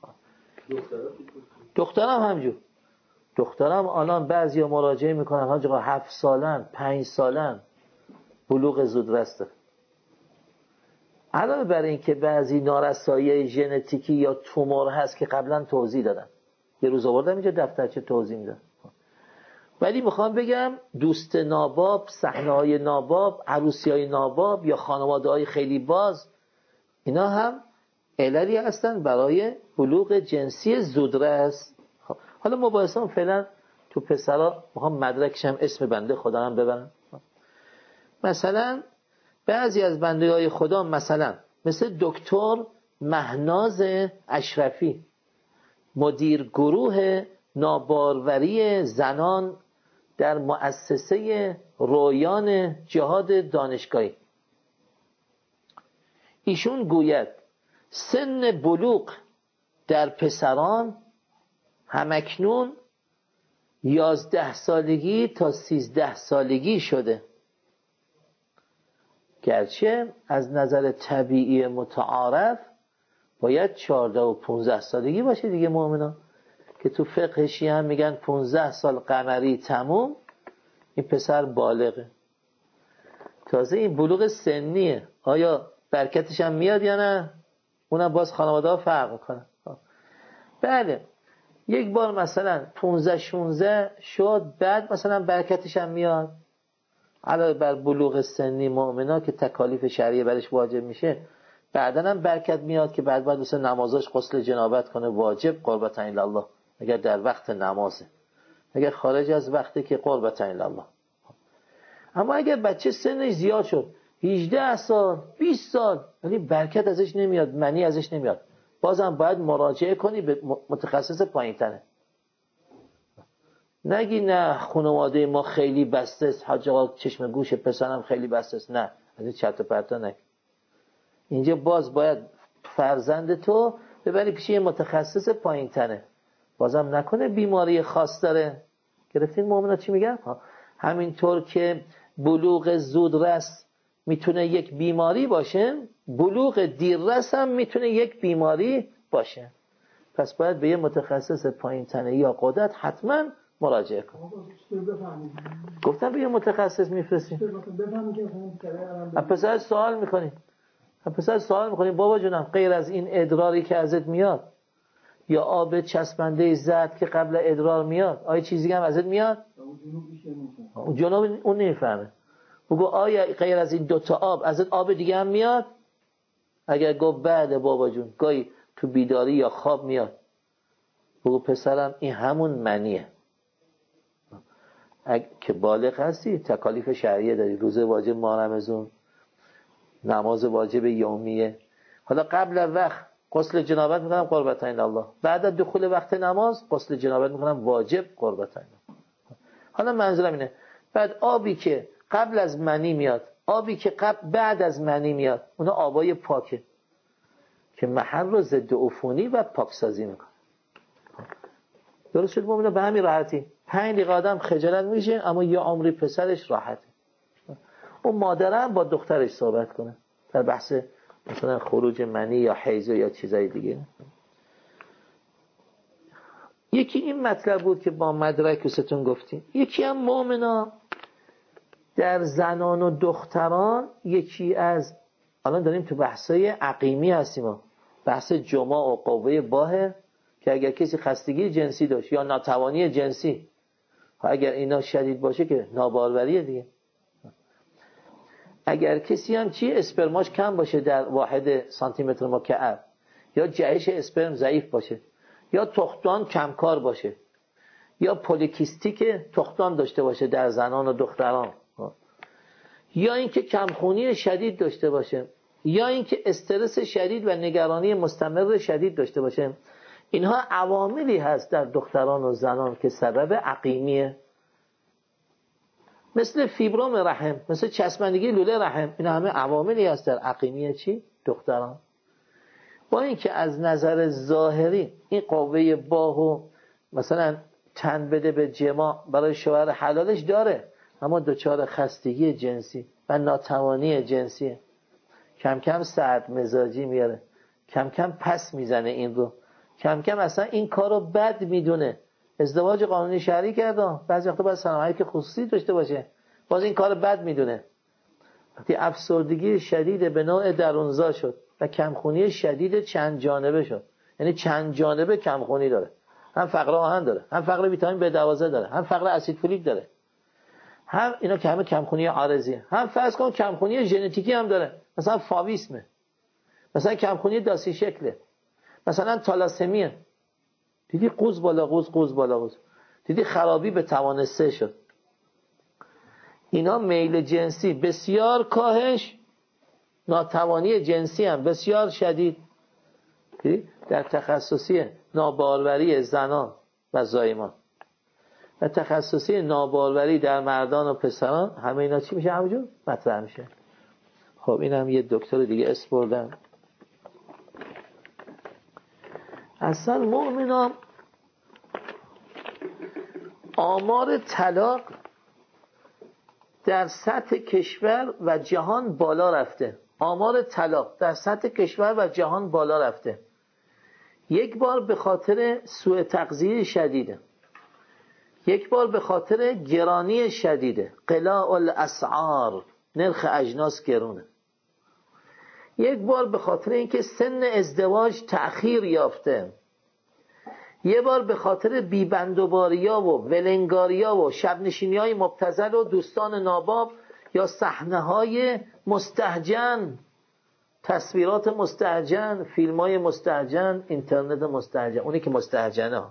دخترم همجور، دخترم الان بعضیا مراجعه میکنن حاج آقا هفت سالن پنج سالن بلوغ زودرسته. علاوه بر این که بعضی نارسایی ژنتیکی یا تومور هست که قبلا توضیح دادم، یه روز آوردم اینجا دفترچه توضیح میدم، ولی میخوام بگم دوست ناباب، صحنه‌های ناباب، عروسی‌های ناباب یا خانواده‌های خیلی باز، اینا هم عللی هستن برای بلوغ جنسی زودرس. خب حالا مباحثم فعلا تو پسرا میخوام مدرکش هم اسم بنده خدا هم ببرم. مثلا بعضی از بنده های خدا، مثلا مثل دکتر مهناز اشرفی، مدیر گروه ناباروری زنان در مؤسسه رویان جهاد دانشگاهی، ایشون گوید سن بلوغ در پسران همکنون یازده سالگی تا سیزده سالگی شده، گرچه از نظر طبیعی متعارف باید چهارده و پونزده سالگی باشه دیگه مؤمنان، که تو فقه شیعه هم میگن پونزده سال قمری تموم این پسر بالغه. تازه این بلوغ سنیه، آیا برکتش هم میاد یا نه؟ اونم باز خانواده ها فرق میکنن. بله یک بار مثلا پونزده شونزده شد، بعد مثلا برکتش هم میاد، علاوه بر بلوغ سنی مؤمنا که تکالیف شرعی برش واجب میشه، بعدن هم برکت میاد که بعد بعد مثلا نمازاش غسل جنابت کنه، واجب قربتن الله اگر در وقت نمازه، اگر خارج از وقتی که قربتن الله. اما اگر بچه سنش زیاد شد، هجده سال بیست سال، ولی برکت ازش نمیاد، منی ازش نمیاد، بازم باید مراجعه کنی به متخصص پایین تنه. نگی نه خانواده ما خیلی بسته است، حاج آقا چشم گوش پسرم خیلی بسته است، نه از این چرت و پرتا نگی. اینجا باز باید فرزند تو ببری پیش یه متخصص پایین تنه، بازم نکنه بیماری خاص داره. گرفتین مؤمنا چی میگم؟ همینطور که بلوغ زودرس میتونه یک بیماری باشه، بلوغ دیررس هم میتونه یک بیماری باشه. پس باید به یه متخصص پایین تنه یا قدرت حتما مراجعه کن. گفتم به یه متخصص میفرستیم. پسر سوال میکنی پسر سوال میکنی بابا جونم غیر از این ادراری که ازت میاد یا آب چسبنده زد که قبل ادرار میاد، آیا چیزی هم ازت میاد؟ اون جنوب اون نمیفهمه. بگو آیا غیر از این دوتا آب ازت آب دیگه هم میاد؟ اگر گفت بله بابا جون گاهی تو بیداری یا خواب میاد، بگو پسرم این همون منیه. اگه که بالغ هستی تکالیف شرعیه داری، روزه واجب ماه رمضان، نماز واجب یومیه، حالا قبل وقت غسل جنابت میکنم قربتین الله، بعد از دخول وقت نماز غسل جنابت میکنم واجب قربتین الله. حالا منظورم اینه بعد آبی که قبل از منی میاد، آبی که قبل بعد از منی میاد، اونا آبای پاکه که محل رو ضد عفونی و پاکسازی میکنه. درست شد مؤمنا؟ به همین راحتی پنج دقیقه آدم خجالت میشه اما یه عمری پسرش راحته. اون مادرم با دخترش صحبت کنه در بحث مثلا خروج منی یا حیض یا چیزای دیگه. یکی این مطلب بود که با مدرک ستون گفتیم. یکی هم مؤمنا در زنان و دختران، یکی از الان داریم تو بحثای عقیمی هستیم، بحث جماع و قوه باهر، که اگر کسی خستگی جنسی داشت یا ناتوانی جنسی، اگر اینا شدید باشه که ناباروریه دیگه. اگر کسی هم چی اسپرماش کم باشه در واحد سانتی متر مکعب، یا جهش اسپرم ضعیف باشه، یا تخمدان کمکار باشه، یا پولیکیستیک تخمدان داشته باشه در زنان و دختران، یا اینکه کمخونی شدید داشته باشه، یا اینکه استرس شدید و نگرانی مستمر شدید داشته باشه. اینها عواملی هست در دختران و زنان که سبب عقیمیه، مثل فیبروم رحم، مثل چسبندگی لوله رحم. اینا همه عواملی هست در عقیمی چی؟ دختران. با اینکه از نظر ظاهری این قوه باهو مثلا تن بده به جماع برای شوهر حلالش داره، اما دچار خستگی جنسی و ناتوانی جنسیه، کم کم سرد مزاجی میاره، کم کم پس میزنه این رو، کم کم اصلا این کار رو بد میدونه. ازدواج قانونی شرعی کرده، بعضی وقتا باید صنایعی که خصوصی داشته باشه، باز این کار بد میدونه. وقتی افسردگی شدید به نوع درونزا شد و کمخونی شدید چند جانبه شد، یعنی چند جانبه کمخونی داره، هم فقر آهن داره، هم فقر ویتامین بی دوازده داره، هم فقر اسید فولیک داره، هم اینا که همه کمخونی عارضیه، هم فرض کن کمخونی ژنتیکی هم داره، مثلا فاویسمه، مثلا کمخونی داسی شکله، مثلا تالاسمیه. دیدی قوز بالا قوز قوز بالا قوز، دیدی خرابی به توان سه شد. اینا میل جنسی بسیار کاهش، ناتوانی جنسی هم بسیار شدید. در تخصصی ناباروری زنان و زایمان و تخصصی ناباروری در مردان و پسران، همه اینا چی میشه؟ همونجور مطرح میشه. خب این هم یه دکتر دیگه اسپردن. اصلا مؤمنان آمار طلاق در سطح کشور و جهان بالا رفته. آمار طلاق در سطح کشور و جهان بالا رفته. یک بار به خاطر سوء تغذیه شدیده، یک بار به خاطر گرانی شدیده، قلاع الاسعار، نرخ اجناس گرونه، یک بار به خاطر اینکه سن ازدواج تأخیر یافته، یک بار به خاطر بیبندوباریا و ولنگاریا و شبنشینی‌های مبتذل و دوستان ناباب یا صحنه‌های مستهجن، تصویرات مستهجن، فیلم‌های مستهجن، اینترنت مستهجن، اونی که مستهجنه.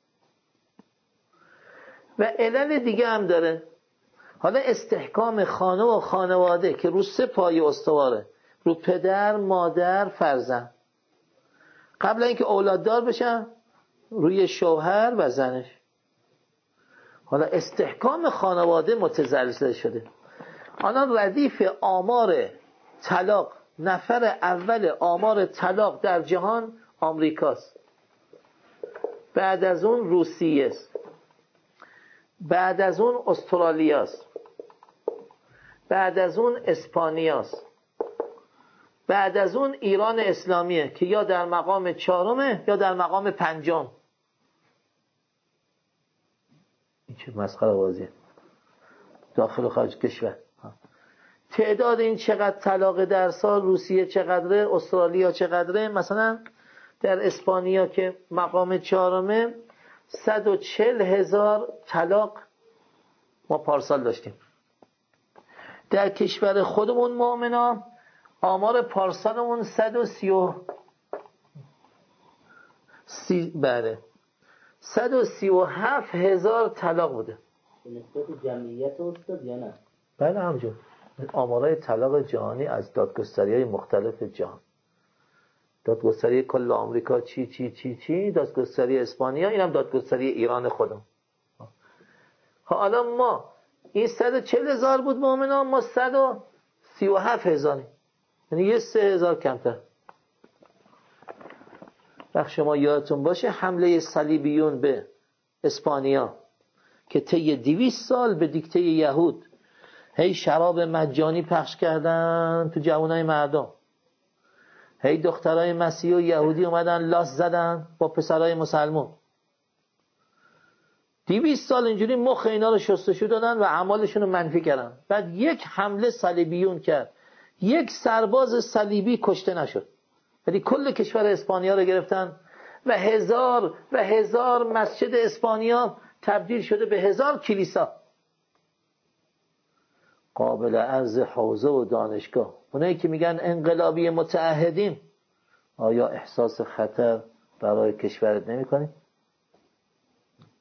و علل دیگه هم داره. حالا استحکام خانه و خانواده که رو سه پایه استواره، رو پدر، مادر، فرزند، قبل اینکه اولاددار بشن روی شوهر و زنش. حالا استحکام خانواده متزلزل شده. الان ردیف آمار طلاق، نفر اول آمار طلاق در جهان آمریکاست، بعد از اون روسیه است، بعد از اون استرالیاست، بعد از اون اسپانیاست، بعد از اون ایران اسلامیه که یا در مقام چهارمه یا در مقام پنجم. این چه مسخره بازیه داخل و خارج کشور. تعداد این چقدر طلاق در سال، روسیه چقدره، استرالیا چقدره، مثلا در اسپانیا که مقام چهارمه صد و چهل هزار طلاق ما پارسال داشتیم. در کشور خودمون مؤمنا آمار پارسالمون صد و سی و سی بله صد و سی و هفت هزار طلاق بوده. نسبت جمعیت استاد یا نه؟ بله همجور. آمارای طلاق جهانی از دادگستری‌های مختلف جهان، دادگستری کل آمریکا چی چی چی چی، دادگستری اسپانیا، اینم دادگستری ایران خودم. حالا ما این صد و چهل هزار بود مؤمنان، ما صد و سی و هفت هزاری، یعنی یه سه هزار کمتر. وقت شما یادتون باشه حمله صلیبیون به اسپانیا که طی دویست سال به دیکته یهود هی شراب مجانی پخش کردن تو جوانای مردم، هی دخترای مسیحی و یهودی اومدن لاس زدن با پسرای مسلمان. دویست سال اینجوری مخ اینا رو شستشو دادن و اعمالشون رو منفی کردن. بعد یک حمله صلیبیون کرد، یک سرباز صلیبی کشته نشد، ولی کل کشور اسپانیا رو گرفتن و هزار و هزار مسجد اسپانیا تبدیل شده به هزار کلیسا قابل عرض حوزه و دانشگاه. اونایی که میگن انقلابی متعهدین، آیا احساس خطر برای کشورت نمی کنی؟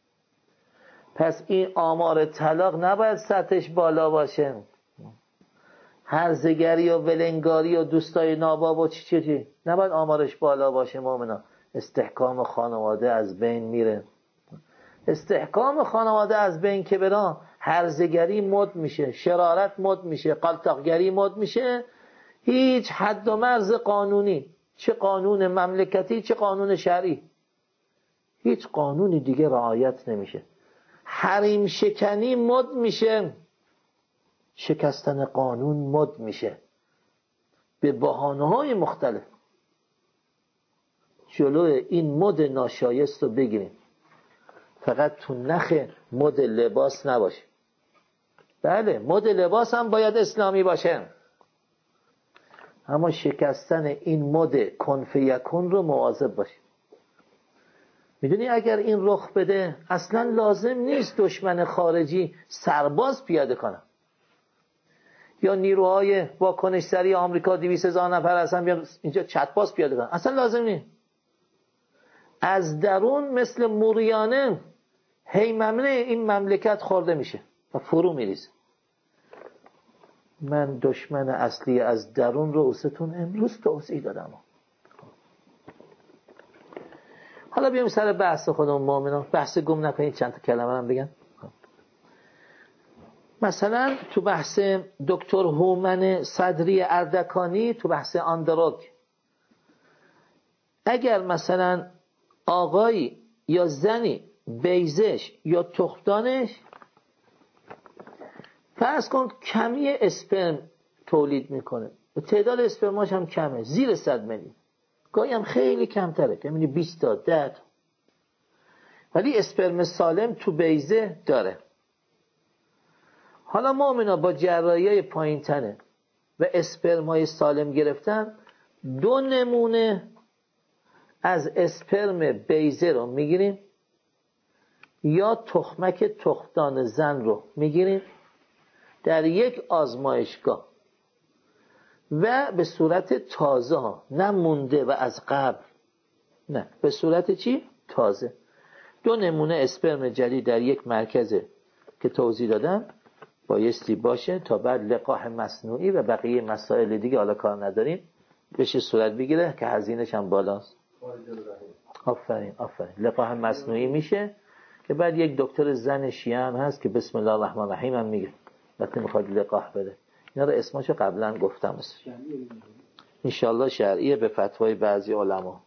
پس این آمار طلاق نباید سطحش بالا باشه. هرزگری و ولنگاری و دوستای ناباب و چی چی چی نباید آمارش بالا باشه. مؤمنا استحکام خانواده از بین میره. استحکام خانواده از بین که برا هرزگری مد میشه، شرارت مد میشه، قلتاقگری مد میشه. هیچ حد و مرز قانونی، چه قانون مملکتی چه قانون شرعی، هیچ قانونی دیگه رعایت نمیشه. حریم شکنی مد میشه، شکستن قانون مد میشه به بهانه‌های مختلف. جلوی این مد ناشایست رو بگیریم. فقط تو نخ مد لباس نباشه. بله مد لباس هم باید اسلامی باشه، اما شکستن این مد کن فیکون رو مواظب باشیم. میدونی اگر این رخ بده اصلا لازم نیست دشمن خارجی سرباز پیاده کنه یا نیروهای واکنش سریع آمریکا دویست هزار نفر اصلا بیان اینجا چتباز پیاده کنن، اصلا لازم نیست. از درون مثل موریانه هیمنه این مملکت خورده میشه و فرو میریزه. من دشمن اصلی از درون رو اوستون امروز توضیح دادم. حالا بیایم سر بحث خودمون مؤمنان. بحث گم نکنید، چند تا کلمه هم بگم. مثلا تو بحث دکتر هومن صدری اردکانی تو بحث آندروگ، اگر مثلا آقایی یا زنی بیزش یا تخمدانش فرض کن کمی اسپرم تولید میکنه و تعداد اسپرماش هم کمه، زیر صد میلیون، گاهی هم خیلی کمتره که یعنی بیست تا ده تا، ولی اسپرم سالم تو بیزه داره. حالا مؤمنا با جراحی‌های پایین تنه و اسپرمای سالم گرفتن، دو نمونه از اسپرم بیزه رو میگیریم یا تخمک تخمدان زن رو میگیریم در یک آزمایشگاه و به صورت تازه ها، نه مونده و از قبل، نه به صورت چی؟ تازه. دو نمونه اسپرم جدید در یک مرکزه که توضیح دادم بایستی باشه تا بعد لقاح مصنوعی و بقیه مسائل دیگه حالا کار نداریم بشه صورت بگیره که هزینه‌ش هم بالاست. آفرین آفرین. لقاح مصنوعی میشه که بعد یک دکتر زن شیعه هم هست که بسم الله الرحمن الرحیم هم میگه وقتی میخواد لقاح بده. اینا رو اسماشو قبلا گفتم انشالله شرعیه به فتوای بعضی علما.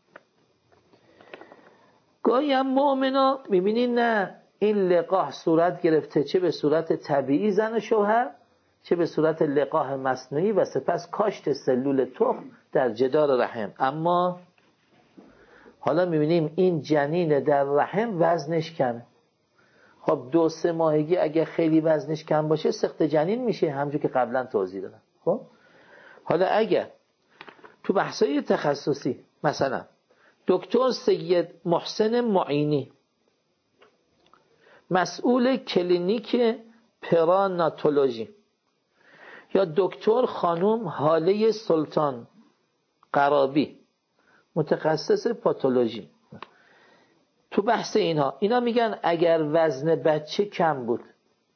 گاهی هم مؤمنا میبینین نه این لقاح صورت گرفته چه به صورت طبیعی زن و شوهر چه به صورت لقاح مصنوعی و سپس کاشت سلول تخم در جدار رحم، اما حالا میبینیم این جنین در رحم وزنش کمه. خب دو سه ماهگی اگه خیلی وزنش کم باشه سقط جنین میشه، همونجور که قبلا توضیح دادم. خب حالا اگر تو بحثای تخصصی مثلا دکتر سید محسن معینی مسئول کلینیک پراناتولوژی یا دکتر خانم حاله سلطان قرابی متخصص پاتولوژی تو بحث اینها اینا میگن اگر وزن بچه کم بود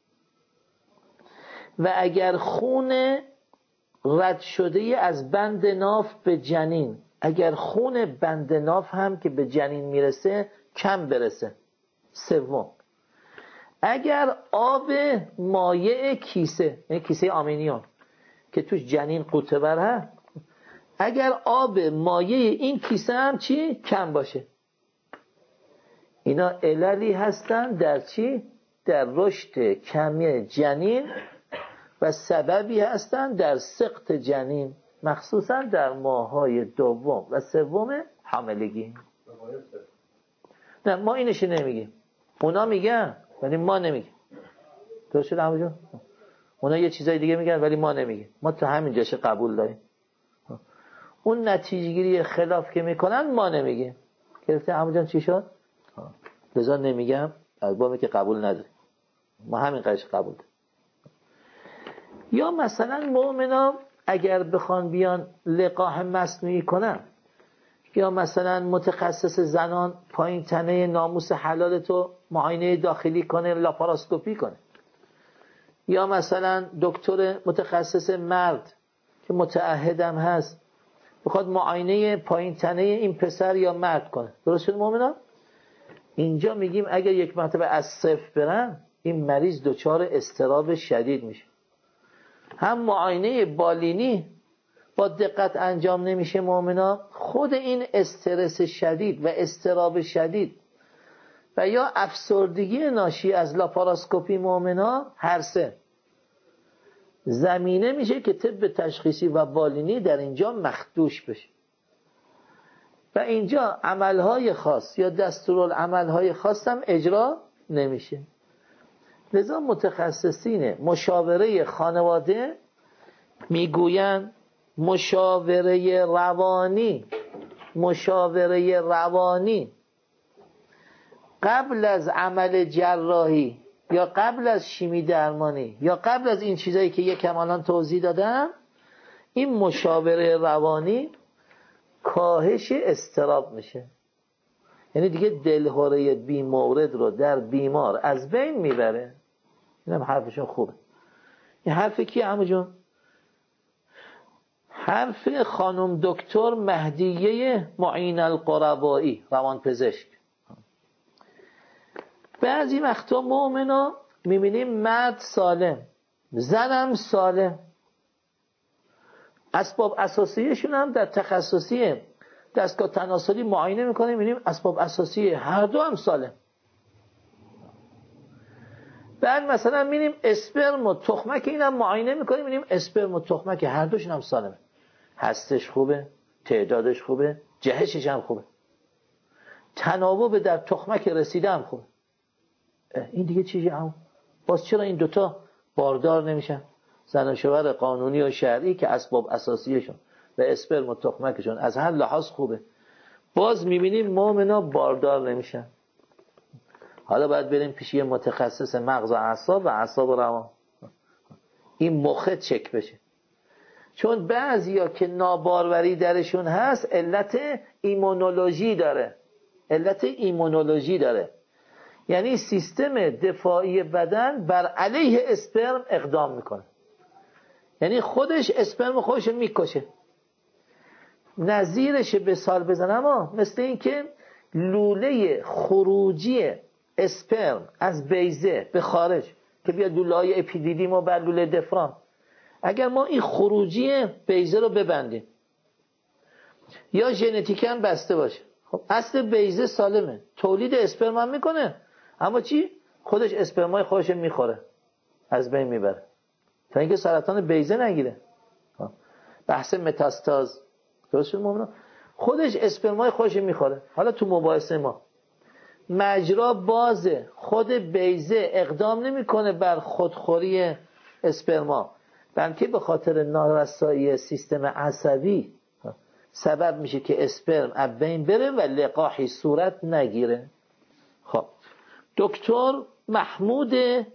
و اگر خون رد شده از بند ناف به جنین، اگر خون بند ناف هم که به جنین میرسه کم برسه. سوم اگر آب مایع کیسه، یعنی کیسه آمینیوم که توش جنین قوطه بر هست، اگر آب مایع این کیسه هم چی؟ کم باشه. اینا عللی هستن در چی؟ در رشد کمی جنین و سببی هستن در سقط جنین، مخصوصا در ماه‌های دوم و سوم حاملگی. نه ما اینش نمیگیم، اونا میگن ولی ما نمیگیم. درست شد عمو جون؟ اونا یه چیزای دیگه میگن ولی ما نمیگیم. ما تا همین جاش قبول داریم. اون نتیجه گیری خلاف که میکنن ما نمیگیم. گرفته عمو جان چی شد؟ لذا نمیگم از بامی که قبول نداریم. ما همین قضیه قبول داریم. یا مثلا مؤمنا اگر بخوان بیان لقاح مصنوعی کنن یا مثلا متخصص زنان پایین تنه ناموس حلالتو معاینه داخلی کنه، لاپاراسکوپی کنه، یا مثلا دکتر متخصص مرد که متعهدم هست بخواد معاینه پایین تنه این پسر یا مرد کنه، درست شد مومنان؟ اینجا میگیم اگر یک مرتبه از صفر برن این مریض دچار اضطراب شدید میشه. هم معاینه بالینی با دقت انجام نمیشه مومنان، خود این استرس شدید و اضطراب شدید و یا افسردگی ناشی از لاپاراسکوپی مومنان، هر سه زمینه میشه که طب تشخیصی و بالینی در اینجا مخدوش بشه و اینجا عملهای خاص یا دستورالعملهای خاص هم اجرا نمیشه. لذا متخصصین مشاوره خانواده میگویند مشاوره روانی مشاوره روانی قبل از عمل جراحی یا قبل از شیمی درمانی یا قبل از این چیزایی که یکم الان توضیح دادم، این مشاوره روانی کاهش اضطراب میشه. یعنی دیگه دلهوره بی مورد رو در بیمار از بین میبره. اینم حرفشون خوبه. این حرف کی عمو جون؟ حرف خانم دکتر مهدیه معین القربایی، روانپزشک. بعضی وقتا مؤمنا میبینیم مرد سالم، زنم سالم، اسباب اساسیشون هم در تخصصی دستگاه تناسلی معاینه میکنیم میبینیم اسباب اساسی هر دو هم سالم. بعد مثلا میبینیم اسپرم و تخمک اینم معاینه میکنیم میبینیم اسپرم و تخمک هر دوشون هم سالمه، هستش خوبه، تعدادش خوبه، جهشش هم خوبه، تناوب در تخمک رسیده هم خوبه. این دیگه چیزی هم باز چرا این دوتا باردار نمیشن؟ زن و شوهر قانونی و شرعی که اسباب اساسیشون و اسپرم و تخمکشون از هر لحاظ خوبه، باز میبینیم مؤمنا باردار نمیشن. حالا باید بریم پیش یه متخصص مغز و اعصاب و اعصاب و روان، این مخ چک بشه. چون بعضیا که ناباروری درشون هست علت ایمونولوژی داره، علت ایمونولوژی داره، یعنی سیستم دفاعی بدن بر علیه اسپرم اقدام میکنه، یعنی خودش اسپرم خودش میکشه. نظیرش به سال بزنم ها، مثل این که لوله خروجی اسپرم از بیضه به خارج که بیاد لوله های اپیدیدیم و بر لوله دفرام، اگر ما این خروجی بیضه رو ببندیم یا ژنتیکاً بسته باشه، خب اصل بیضه سالمه، تولید اسپرم هم میکنه، اما چی؟ خودش اسپرمای خودش میخوره، از بین میبره تا اینکه سرطان بیضه نگیره. بحث متاستاز، درست شد مومنان؟ خودش اسپرمای خودش میخوره. حالا تو مباحثه ما مجرا بازه، خود بیضه اقدام نمیکنه بر خودخوری اسپرما، بلکه به خاطر نارسایی سیستم عصبی سبب میشه که اسپرم از بین بره و لقاحی صورت نگیره. خب دکتر محمود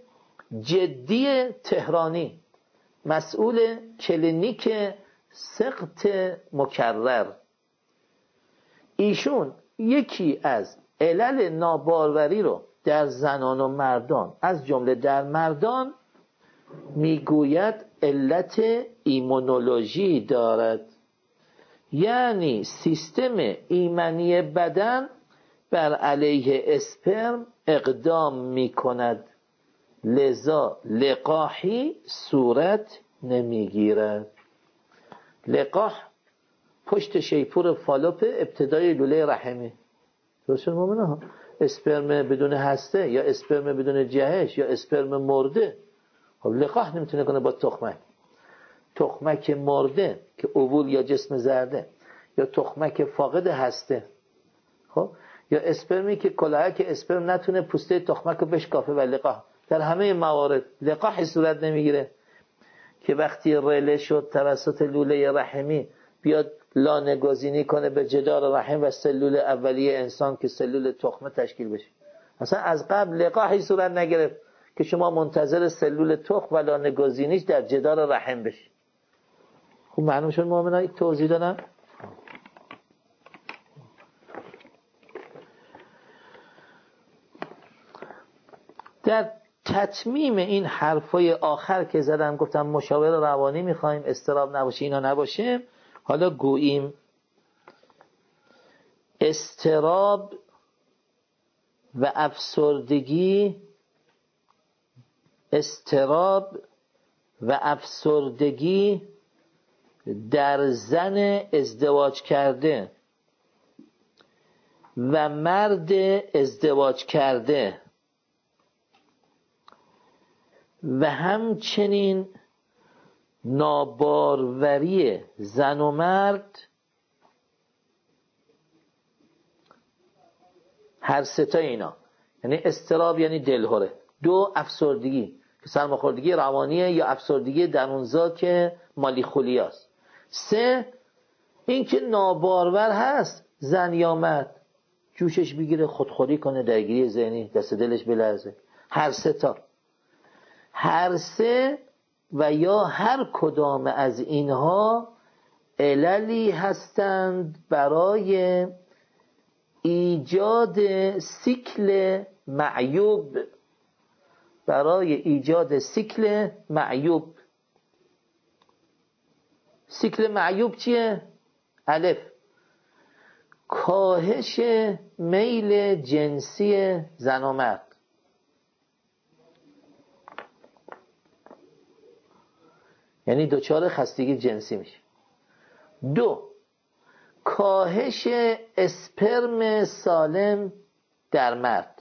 جدی تهرانی، مسئول کلینیک سقط مکرر، ایشون یکی از علل ناباروری رو در زنان و مردان از جمله در مردان میگوید علت ایمونولوژی دارد، یعنی سیستم ایمنی بدن بر علیه اسپرم اقدام می کند، لذا لقاحی صورت نمی گیرد. لقاح پشت شیپور فالوپ ابتدای لوله رحمی، درست مومنه ها، اسپرم بدون هسته یا اسپرم بدون جهش یا اسپرم مرده. خب لقاح نمیتونه کنه با تخمک، تخمک مرده که اوول یا جسم زرده یا تخمک فاقد هسته، خب یا اسپرمی که کلاهک اسپرم نتونه پوسته تخمک رو بشکافه و لقاح، در همه موارد لقاحی صورت نمیگیره که وقتی رله شد توسط لوله رحمی بیاد لانه گزینی کنه به جدار رحم و سلول اولیه انسان که سلول تخمه تشکیل بشه. اصلا از قبل لقاحی صورت نگرفت که شما منتظر سلول تخم و لانه گزینیش در جدار رحم بشی. خب معلوم شد مومنان، یک توضیح دادم. در تتمیم این حرفای آخر که زدم، گفتم مشاور روانی میخوایم، اضطراب نباشه، اینا نباشه. حالا گوییم اضطراب و افسردگی، اضطراب و افسردگی در زن ازدواج کرده و مرد ازدواج کرده و همچنین ناباروری زن و مرد، هر ستای اینا، یعنی اضطراب یعنی دلهره، دو افسردگی که سرماخوردگی روانیه یا افسردگی درونزا که مالی خولیاست، سه اینکه نابارور هست زن یا مرد، جوشش بگیره، خودخوری کنه، درگیری ذهنی، دست دلش بلرزه، هر سه تا، هر سه و یا هر کدام از اینها عللی هستند برای ایجاد سیکل معیوب، برای ایجاد سیکل معیوب. سیکل معیوب چیه؟ الف، کاهش میل جنسی زن و مرد. یعنی دچار خستگی جنسی میشه. دو، کاهش اسپرم سالم در مرد.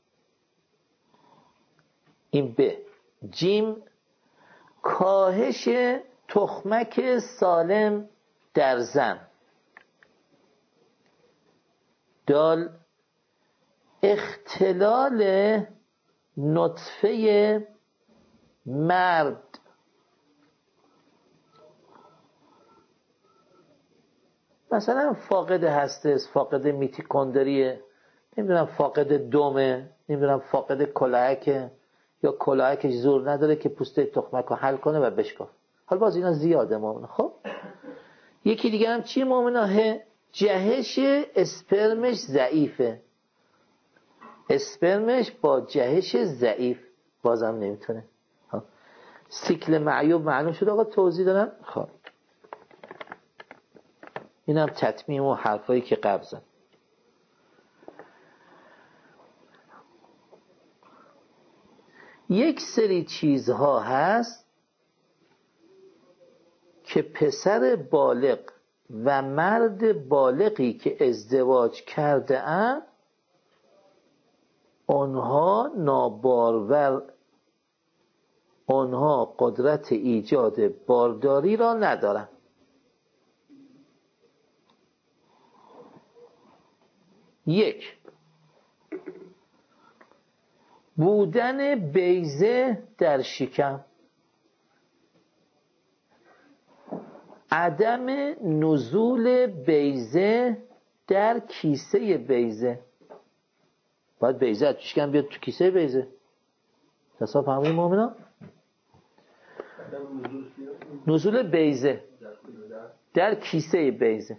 این ب. جیم، کاهش تخمک سالم در زن. دال، اختلال نطفه مرد. مثلا فاقد هستس، فاقد میتوکندریه، نمیدونم فاقد دومه، نمیدونم فاقد کلاهکه، یا کلاهکش زور نداره که پوسته تخمک رو حل کنه و بشکاف. حالا باز اینا زیاده مومنه. خب یکی دیگه هم چی مومنه؟ جهش اسپرمش ضعیفه، اسپرمش با جهش ضعیف بازم نمیتونه. سیکل معیوب معلوم شد آقا، توضیح دادم. خب این هم تتمیم و حرفایی که قبل زد. یک سری چیزها هست که پسر بالغ و مرد بالغی که ازدواج کرده اند آنها نابارور، آنها قدرت ایجاد بارداری را ندارند. یک، بودن بیضه در شکم، عدم نزول بیضه در کیسه بیضه. باید بیضه از شکم بیاد تو کیسه بیضه. تصاف فهمیدیم مومنا؟ نزول بیضه در کیسه بیضه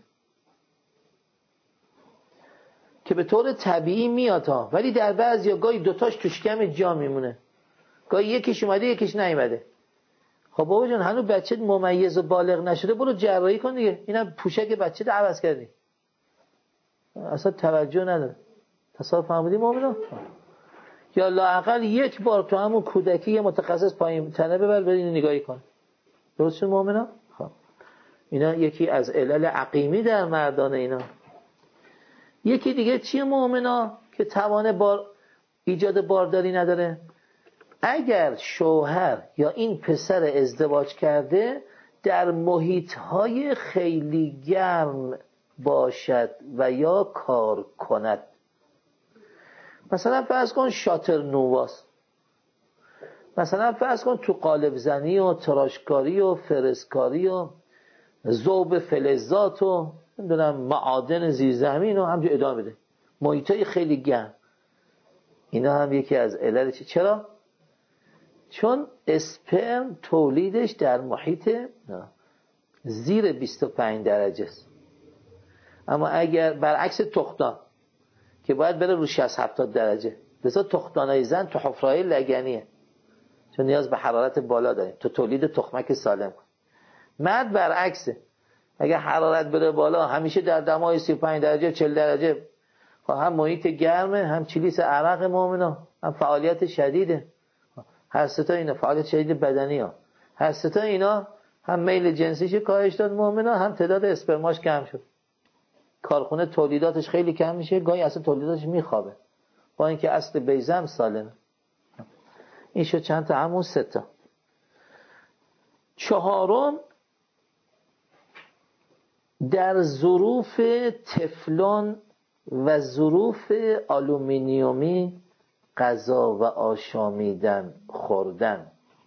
که به طور طبیعی میاد ها، ولی در بعضیا گاهی دوتاش تو شکم جا میمونه، گاهی یکیش اومده یکیش نیومده. خب بابا جان هنوز بچه ممیز و بالغ نشده، برو جراحی کن دیگه. اینا پوشک بچه رو عوض کردی، اصلا توجه نداره. تصاف فهمیدی مومنا؟ یا لااقل یک بار تو همون کودکی یه متخصص پایین تنه ببر برین نگاهی کن. درست شد مومنا؟ خب اینا یکی از علل عقیمی در مردان اینا. یکی دیگه چیه مومنا که توان بار ایجاد بارداری نداره؟ اگر شوهر یا این پسر ازدواج کرده در محیط‌های خیلی گرم باشد و یا کار کند. مثلا فرض کن شاتر نواست، مثلا فرض کن تو قالب زنی و تراشکاری و فرسکاری و ذوب فلزات و نمیدونم معادن زیرزمین و همجور ادامه بده، محیطای خیلی گرم. اینا هم یکی از عللشه. چرا؟ چون اسپرم تولیدش در محیط زیر بیست و پنج درجه است. اما اگر برعکس تخمدان که باید بره رو شصت هفتاد درجه، لذا تخمدانای زن تو حفره‌های لگنیه، چون نیاز به حرارت بالا داریم تو تولید تخمک سالم کن. مرد برعکسه، اگه حرارت بره بالا همیشه در دمای سی و پنج درجه چهل درجه، هم محیط گرمه، هم چلیس عرق مومنا، هم فعالیت شدیده. هر سه تا اینا فعالیت شدید بدنی ها، هر سه تا اینا هم میل جنسیش کاهش داد مومنا، هم تعداد اسپرماش کم شد، کارخونه تولیداتش خیلی کم میشه، گاهی اصلا تولیداتش میخوابه با اینکه اصل بیضه سالمه. این شد چند تا، همون سه تا. چهارم، در ظروف تفلون و ظروف آلومینیومی غذا و آشامیدن خوردن.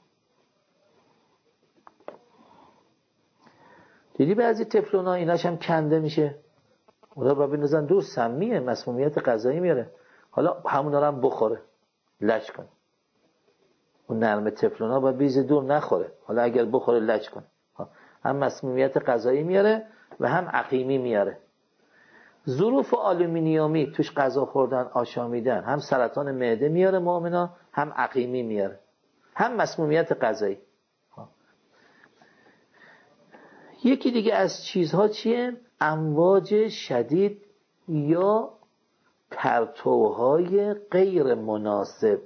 دیدی بعضی تفلون ها ایناش هم کنده میشه، اونا با بنزن دور سمیه، مسمومیت غذایی میاره، حالا همونا رو هم بخوره لج کن. اون نرم تفلون ها با بیز دور نخوره، حالا اگر بخوره لج کن، هم مسمومیت غذایی میاره و هم عقیمی میاره. ظروف آلومینیومی توش غذا خوردن آشامیدن هم سرطان معده میاره مؤمنا، هم عقیمی میاره، هم مسمومیت غذایی. یکی دیگه از چیزها چیه؟ امواج شدید یا پرتوهای غیر مناسب.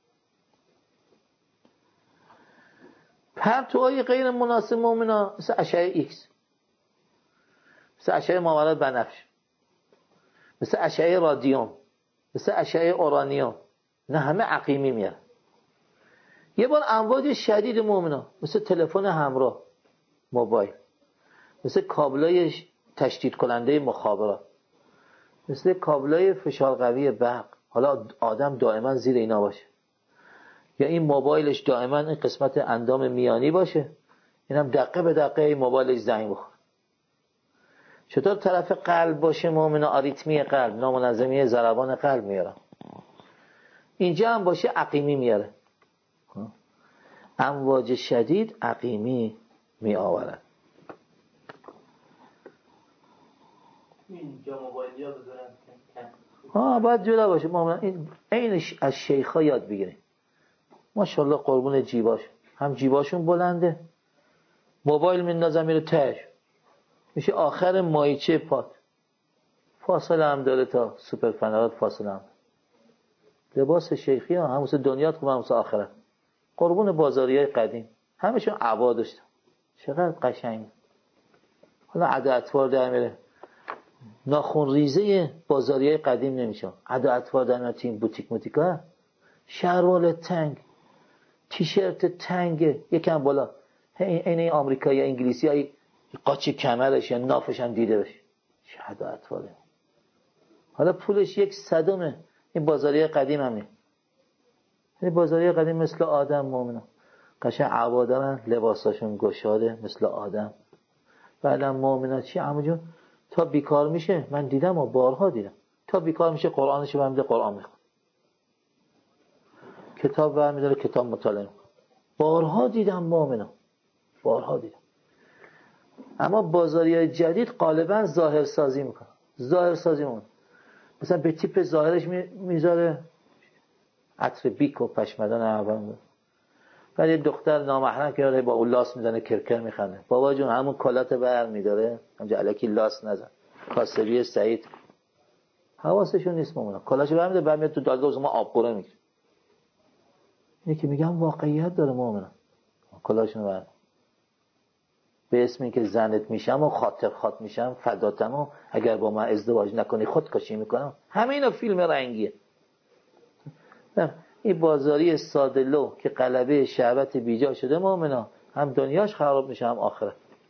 پرتوهای غیر مناسب مؤمنا مثل اشعه ایکس، مثل اشعه ماورای بنفش، مثل اشعه رادیوم، مثل اشعه اورانیوم، نه همه عقیمی میاره. یه بار امواج شدید مؤمنا مثل تلفن همراه موبایل، مثل کابلای تشدید کننده مخابرات، مثل کابلای فشار قوی برق، حالا آدم دائما زیر اینا باشه، یا این موبایلش دائما این قسمت اندام میانی باشه، اینم دقیقه به دقیقه این موبایلش زنگ بخوره. چطور طرف قلب باشه مؤمنا، آریتمی قلب، نامنظمی ضربان قلب میاره. اینجا هم باشه عقیمی میاره، امواج شدید عقیمی می آورد. اینجا موبایلی ها بذارن ها باید جدا باشه مؤمنا. این اینش از شیخا یاد بگیریم، ماشاءالله قربون جیباش، هم جیباشون بلنده، موبایل میندازن میره تهش، میشه آخر مایچه پات، فاصله هم داره تا سوپر فنرات، فاصله هم. لباس شیخی ها هموسه دنیات خوب، هموسه آخرت. قربون بازاری های قدیم همشون عبا داشتن، چقدر قشنگ. حالا عده اطوار در میره، ناخون ریزه بازاری های قدیم نمیشه، عده اطوار در میره، تیم بوتیک موتیکا، شروال تنگ، تیشرت تنگ یکم بالا، این این آمریکایی یا انگلیسی های قاچی کمرش یا نافش هم دیده بشه، چه عده اطواره. حالا پولش یک صدمه. این بازاری قدیم هم نیم، این بازاری قدیم مثل آدم مؤمنه، قشنگ عبا دارن، لباساشون گشاده مثل آدم. بعدم مؤمنه چی عمو جون، تا بیکار میشه، من دیدم و بارها دیدم، تا بیکار میشه قرآنشو برمیده قرآن میخونه، کتاب برمیداره کتاب مطالعه میکنه. بارها دیدم مؤمنه، بارها دیدم. اما بازاریای جدید غالبا ظاهر سازی میکنه، ظاهر سازی میکنه، مثلا به تیپ ظاهرش میذاره عطر بیک و پشمدان اول، بعد یه دختر نامحرم که با اون لاس میزنه کرکر میخنده، بابا جون همون کلات بر میداره همجا الکی لاس نزن، کاسبی سعید حواسشون نیست مؤمنا، کلاشو برمیده برمیاد تو دادگاه ما آب قوره میگیره. اینه که میگم واقعیت داره مؤمنا، کلاشونو بر به اسم اینکه زنت میشم و خاطر خاط میشم فداتم و اگر با من ازدواج نکنی خودکشی میکنم، همینو فیلم رنگیه. این بازاری ساده لو که غلبه شهوت بیجا شده مؤمنا، هم دنیاش خراب میشه هم آخرت.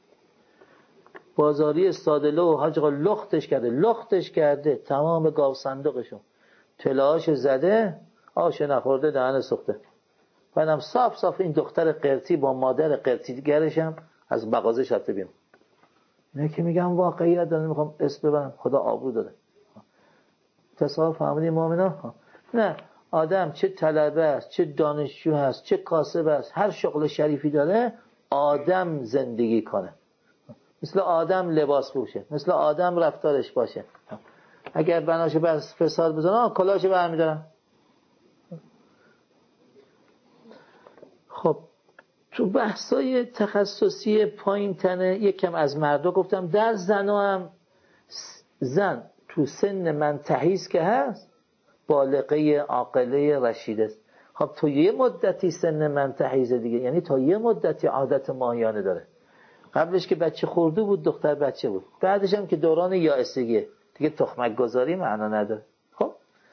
بازاری ساده لو حاج آقا لختش کرده، لختش کرده تمام گاو صندوقشو، طلاهاش زده، آش نخورده دهن سوخته. بعدم صاف صاف این دختر قرتی با مادر قرتی دیگرش هم از مغازه شده بیام. اینه که میگم واقعیت داره، میخوام اسم ببرم، خدا آبرو داده. تصور فهمیدین مؤمنا؟ نه، آدم چه طلبه است، چه دانشجو هست، چه کاسب است، هر شغل شریفی داره، آدم زندگی کنه، مثل آدم لباس پوشه، مثل آدم رفتارش باشه. اگر بناشه بر فساد بزنه کلاشو برمیدارن. خب تو بحثای تخصصی پایین تنه یکم از مردا گفتم، در زنا هم زن تو سن منتهیست که هست بالغه عاقله رشیده است. خب تو یه مدتی سن منتهیزه دیگه، یعنی تا یه مدتی عادت ماهیانه داره. قبلش که بچه خورده بود دختر بچه بود، بعدش هم که دوران یائسگیه دیگه تخمک گذاری معنا نداره. خب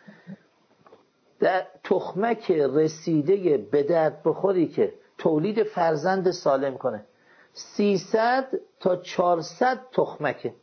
در تخمک رسیده به درد بخوری که تولید فرزند سالم کنه سیصد تا چهارصد تخمکه.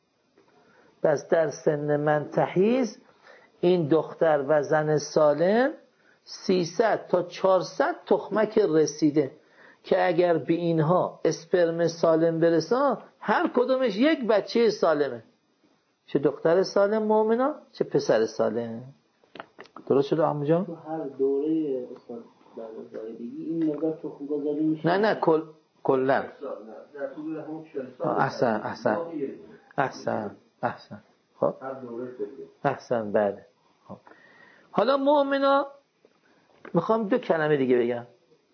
پس در سن منتهیز این دختر و زن سالم سیصد تا چهارصد تخمک رسیده که اگر به اینها اسپرم سالم برسه هر کدومش یک بچه سالمه، چه دختر سالم مؤمنا چه پسر سالم. درست شده عمو جان؟ تو هر دوره استاد زایدگی این مقدار تخم گذاری میشه؟ نه نه کل کلا در طول همون چهل سال احسن احسن احسن احسن خب هر دوره دیگه احسن. بله خب حالا مؤمنا میخوام دو کلمه دیگه بگم.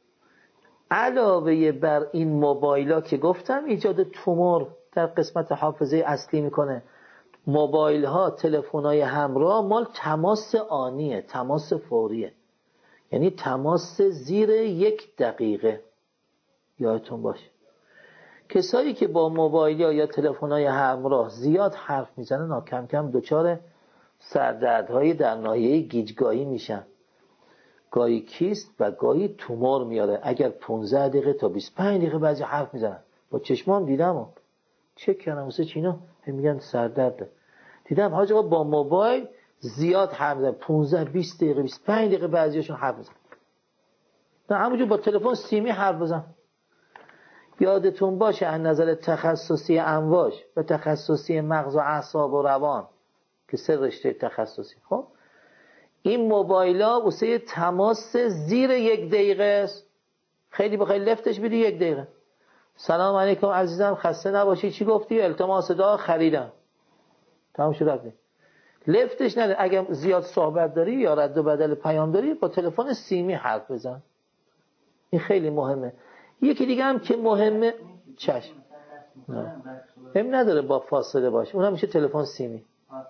علاوه بر این موبایلا که گفتم ایجاد تومور در قسمت حافظه اصلی میکنه، موبایل ها تلفن های همراه مال تماس آنیه، تماس فوریه، یعنی تماس زیر یک دقیقه. یادتون باشه کسایی که با موبایل یا تلفن های همراه زیاد حرف میزنن کم کم دچار سردردهای در ناحیه گیجگاهی میشن، گاهی کیست و گاهی تومور میاره. اگر پانزده دقیقه تا بیست و پنج دقیقه بعضی حرف میزنن، با چشمام دیدم و چک کردم واسه چینا میگن سردرده. دیدم حاج آقا با موبایل زیاد حرف میزنن، پانزده بیست دقیقه بیست و پنج دقیقه بعضیاشون حرف میزنن. نه همونجور با تلفن سیمی حرف بزن. یادتون باشه از نظر تخصصی امواج و تخصصی مغز و اعصاب و روان که سه رشته تخصصی، خب این موبایلا واسه تماس زیر یک دقیقه است. خیلی بخوای لفتش بدی یک دقیقه، سلام علیکم عزیزم خسته نباشی چی گفتی، التماس دعا خریدم، تمام شد رفت. لفتش نده. اگه زیاد صحبت داری یا رد و بدل پیام داری با تلفن سیمی حرف بزن، این خیلی مهمه. یکی دیگه هم که مهمه چشم هم نداره با فاصله باشه، اونم میشه تلفن سیمی.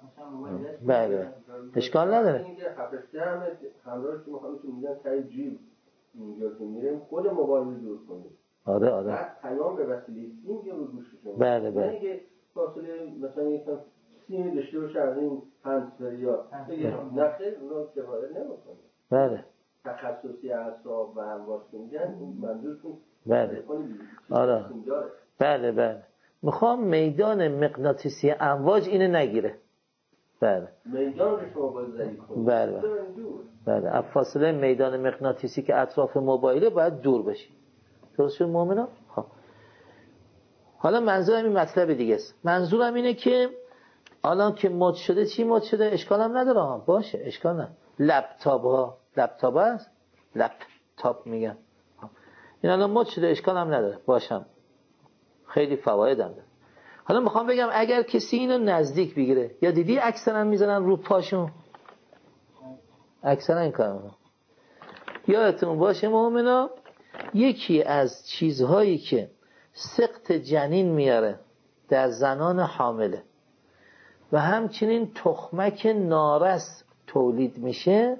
بله اشکال نداره. اینکه حفظه هم همراهش که میخوام تو میگن تای جیب اینجا که میریم خود موبایل رو دور کنیم. آره آره. بعد پیام به وسیله سیم یا رو گوششون. بله بله. اینکه فاصله مثلا یکم سیم داشته باشه از این هندزفری یا نخیر اونا استفاده نمیکنه. بله. تخصصی اعصاب و امواج میگن منظورشون. بله. آره. بله بله. میخوام میدان مغناطیسی امواج اینو نگیره. بله. میدان رو شما باید ضعیف کنید. بله بله. بله. از فاصله میدان مغناطیسی که اطراف موبایله باید دور بشی. درست شد مؤمنا؟ خب. حالا منظورم این مطلب دیگه است. منظورم اینه که الان که مد شده چی مد شده اشکال هم نداره ها. باشه اشکال نداره. لپتاپ ها لپتاپ هست؟ لپتاپ میگن. این الان مد شده اشکال هم نداره. باشم. خیلی فواید هم داره. حالا میخوام بگم اگر کسی اینو نزدیک بگیره یا دیدی اکثرا میزنن رو پاشون، اکثرا این کار میکنن. یادتون باشه مؤمنا یکی از چیزهایی که سقط جنین میاره در زنان حامله و همچنین تخمک نارس تولید میشه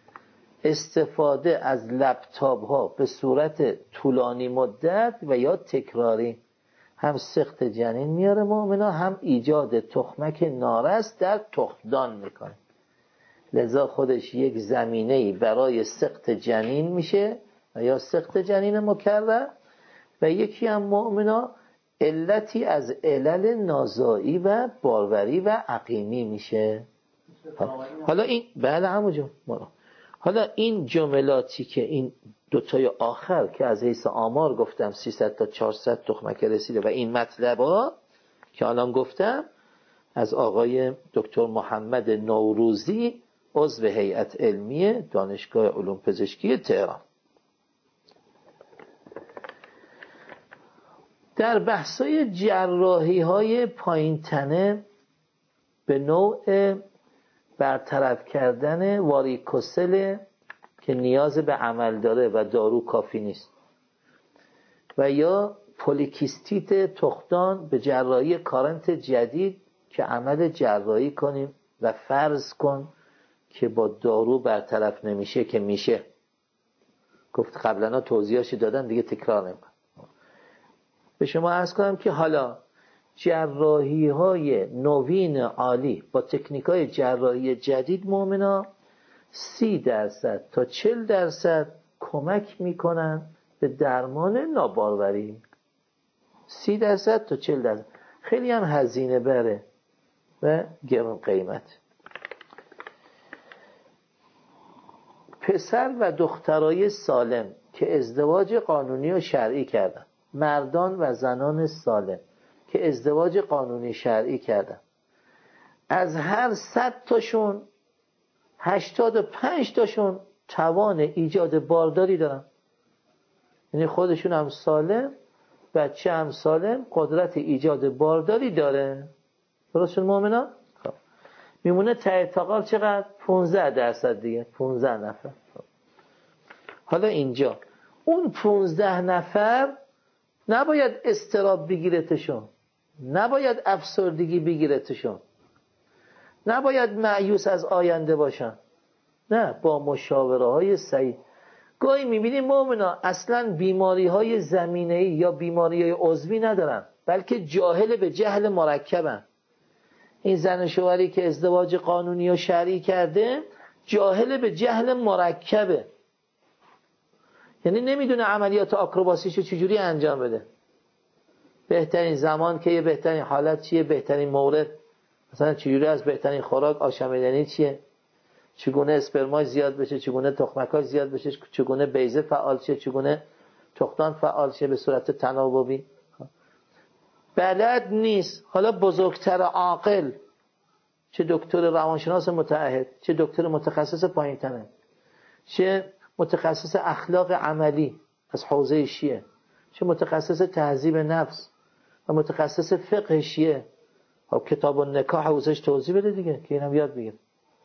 استفاده از لپتاپ ها به صورت طولانی مدت و یا تکراری، هم سقط جنین میاره مؤمنا، هم ایجاد تخمک نارس در تخمدان میکنه. لذا خودش یک زمینه‌ای برای سقط جنین میشه و یا سقط جنین مکرر و یکی هم مؤمنا علتی از علل نازایی و باروری و عقیمی میشه. حالا این بله همونجا حالا این جملاتی که این دوتای آخر که از حیث آمار گفتم سیصد تا چهارصد تخمک رسیده و این مطلبا که الان گفتم از آقای دکتر محمد نوروزی عضو هیئت علمی دانشگاه علوم پزشکی تهران. در بحثای جراحی های پایین تنه به نوع برطرف کردن واریکوسل که نیاز به عمل داره و دارو کافی نیست، و یا پولیکیستیت تخمدان به جراحی کارنت جدید که عمل جراحی کنیم و فرض کن که با دارو برطرف نمیشه که میشه. گفت قبلا توضیحاشو دادن دیگه تکرار نمیکنم. به شما عرض کنم که حالا جراحی های نوین عالی با تکنیک های جراحی جدید مومنا سی درصد تا چل درصد کمک میکنن به درمان ناباروری. سی درصد تا چل درصد خیلی هم هزینه بره و گران قیمت. پسر و دخترای سالم که ازدواج قانونی و شرعی کردن، مردان و زنان سالم که ازدواج قانونی شرعی کردن، از هر صد تاشون هشتاد و پنج تاشون توان ایجاد بارداری دارن. یعنی خودشون هم سالم، بچه هم سالم، قدرت ایجاد بارداری داره. درست شد مومنان؟ خب میمونه ته تاقال چقدر؟ پونزده درصد دیگه، پونزده نفر. خب. حالا اینجا اون پونزده نفر نباید اضطراب بگیرتشون، نباید افسردگی بگیرتشون، نباید مایوس از آینده باشن. نه، با مشاوره های صحیح. گاهی میبینیم مومنا اصلا بیماری های زمینه‌ای یا بیماری های عضوی ندارن، بلکه جاهل به جهل مرکبن. این زن شوهری که ازدواج قانونی و شرعی کرده جاهل به جهل مرکبه، یعنی نمیدونه عملیات آکروباسیشو چجوری انجام بده، بهترین زمان که یه بهترین حالت چیه، بهترین مورد مثلا چجوری از بهترین خوراک آشامیدنی چیه، چگونه اسپرمای زیاد بشه، چگونه تخمکاش زیاد بشه، چگونه بیضه فعال شه، چگونه تخمدان فعال شه به صورت تناوبی. بلد نیست. حالا بزرگتر عاقل، چه دکتر روانشناس متعهد، چه دکتر متخصص پایین تنه، چه متخصص اخلاق عملی از حوزه شیعه، چه متخصص تهذیب نفس و متخصص فقه شیعه، خب کتاب النکاح حوزش توضیح بده دیگه که اینم یاد بگیر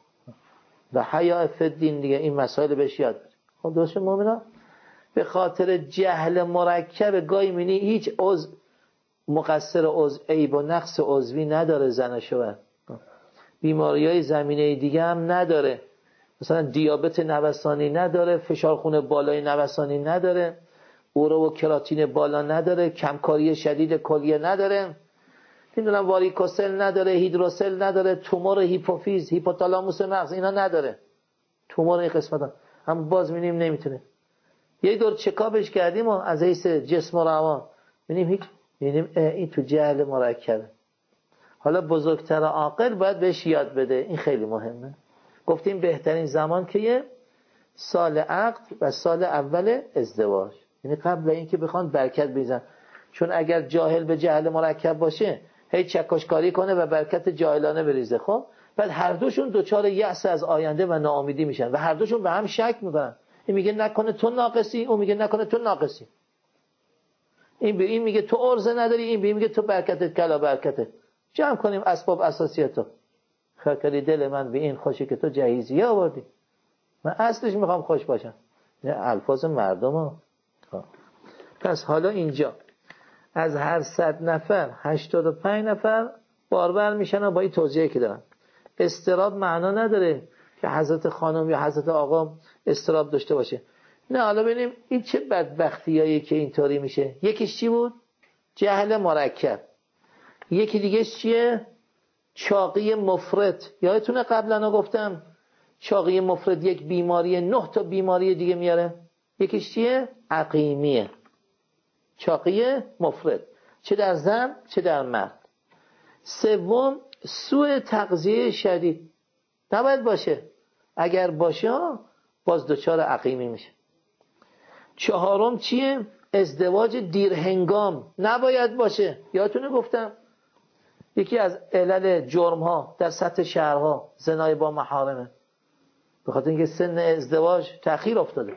و حیا فدین دیگه، این مسائل بهش یاد بده. خب دوست مومنا به خاطر جهل مرکب گاهی مینی هیچ عضو مقصر عضو عیب و نقص عضوی نداره زن شوهر، بیماری‌های زمینه دیگه هم نداره، مثلا دیابت نوسانی نداره، فشار خون بالای نوسانی نداره، اورو و کراتین بالا نداره، کمکاری شدید کلیه نداره، میدونم واریکوسل نداره، هیدروسل نداره، تومور هیپوفیز، هیپوتالاموس مغز اینا نداره، تومور این قسمتا هم باز می‌بینیم نمیتونه. یه دور چکاپش کردیم و از حیث جسم و روان می‌بینیم هیچ، می‌بینیم این تو جهل مرکبه. حالا بزرگتر عاقل باید بهش یاد بده، این خیلی مهمه. گفتیم بهترین زمان که سال عقد و سال اول ازدواج، یعنی قبل اینکه بخوان برکت بریزن، چون اگر جاهل به جهل مرکب باشه هی چکشکاری کنه و برکت جاهلانه بریزه، خب بعد هر دوشون دوچار یأس از آینده و ناامیدی میشن و هر دوشون به هم شک میکنن. این میگه نکنه تو ناقصی، اون میگه نکنه تو ناقصی، این به این میگه تو عرضه نداری، این به این میگه تو برکتت کلا برکته. جمع کنیم اسباب اساسیتو. خاطری دل من به این خوشی که تو جهیزیه آوردی، من اصلش میخوام خوش باشم. نه الفاظ مردم ها. پس حالا اینجا از هر صد نفر هشتاد و پنج نفر باربر میشن و با این توضیحی که دارن. استراب معنا نداره که حضرت خانم یا حضرت آقا استراب داشته باشه. نه حالا ببینیم این چه بدبختیایی که اینطوری میشه. یکیش چی بود؟ جهل مرکب. یکی دیگه چیه؟ چاقی مفرط. یادتونه قبلا گفتم چاقی مفرط یک بیماری، نه تا بیماری دیگه میاره. یکیش چیه؟ عقیمیه. چاقی مفرط، چه در زن چه در مرد. سوم سوء تغذیه شدید، نباید باشه، اگر باشه باز دچار عقیمی میشه. چهارم چیه؟ ازدواج دیرهنگام، نباید باشه. یادتونه گفتم یکی از علل جرم ها در سطح شهرها زنای با محارمه، به خاطر اینکه سن ازدواج تأخیر افتاده.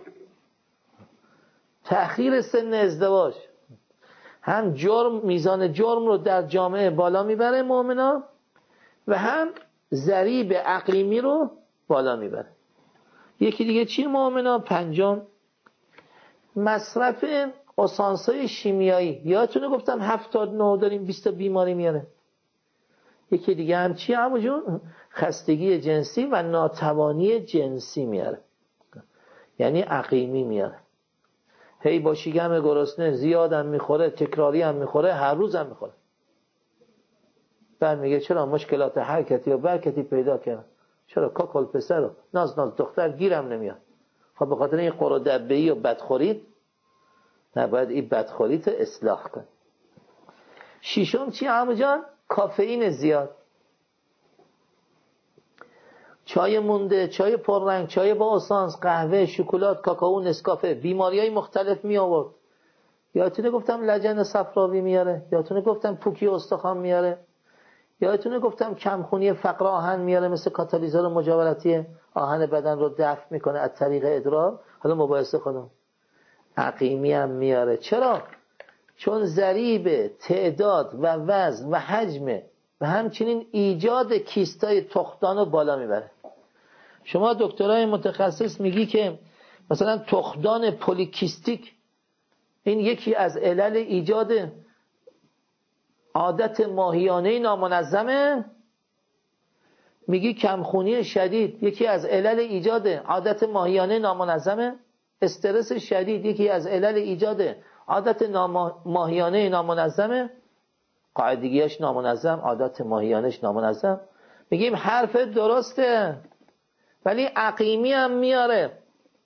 تأخیر سن ازدواج هم جرم، میزان جرم رو در جامعه بالا میبره مؤمنا، و هم ضریب اقلیمی رو بالا میبره. یکی دیگه چی مؤمنا؟ پنجم مصرف اسانسای شیمیایی یادتونه گفتم هفت تا نه داریم بیست تا بیماری میاره. یکی دیگه هم چی عمو جون؟ خستگی جنسی و ناتوانی جنسی میاره، یعنی عقیمی میاره. هی با شکم گرسنه زیادم میخوره، تکراری هم میخوره، هر روز هم میخوره. بعد میگه چرا مشکلات حرکتی و برکتی پیدا کردم، چرا کاکل پسر و ناز ناز دختر گیرم نمیاد. خب به خاطر این قرا دبه‌ای و بدخورید نباید این بدخوریت اصلاح کن. ششم چی عمو جان؟ کافئین زیاد. چای مونده، چای پررنگ، چای با اسانس، قهوه، شکلات، کاکائو، نسکافه، بیماریهای مختلف می آورد. یادتونه گفتم لجن صفراوی میاره، یادتونه گفتم پوکی استخوان میاره، یادتونه گفتم کمخونی فقر آهن میاره، مثل کاتالیزور مجاورتی آهن بدن رو دفع میکنه از طریق ادرار. حالا مباحثه خودم. عقیمی هم میاره. چرا؟ چون ضریب تعداد و وزن و حجم و همچنین ایجاد کیستای تخمدان رو بالا میبره. شما دکترای متخصص میگی که مثلا تخمدان پولیکیستیک این یکی از علل ایجاد عادت ماهیانه نامنظمه، میگی کمخونی شدید یکی از علل ایجاد عادت ماهیانه نامنظمه، استرس شدید یکی از علل ایجاد عادت ماهیانه نامنظمه، قاعدگیش نامنظم، عادت ماهیانش نامنظم. میگیم حرف درسته، ولی عقیمی هم میاره.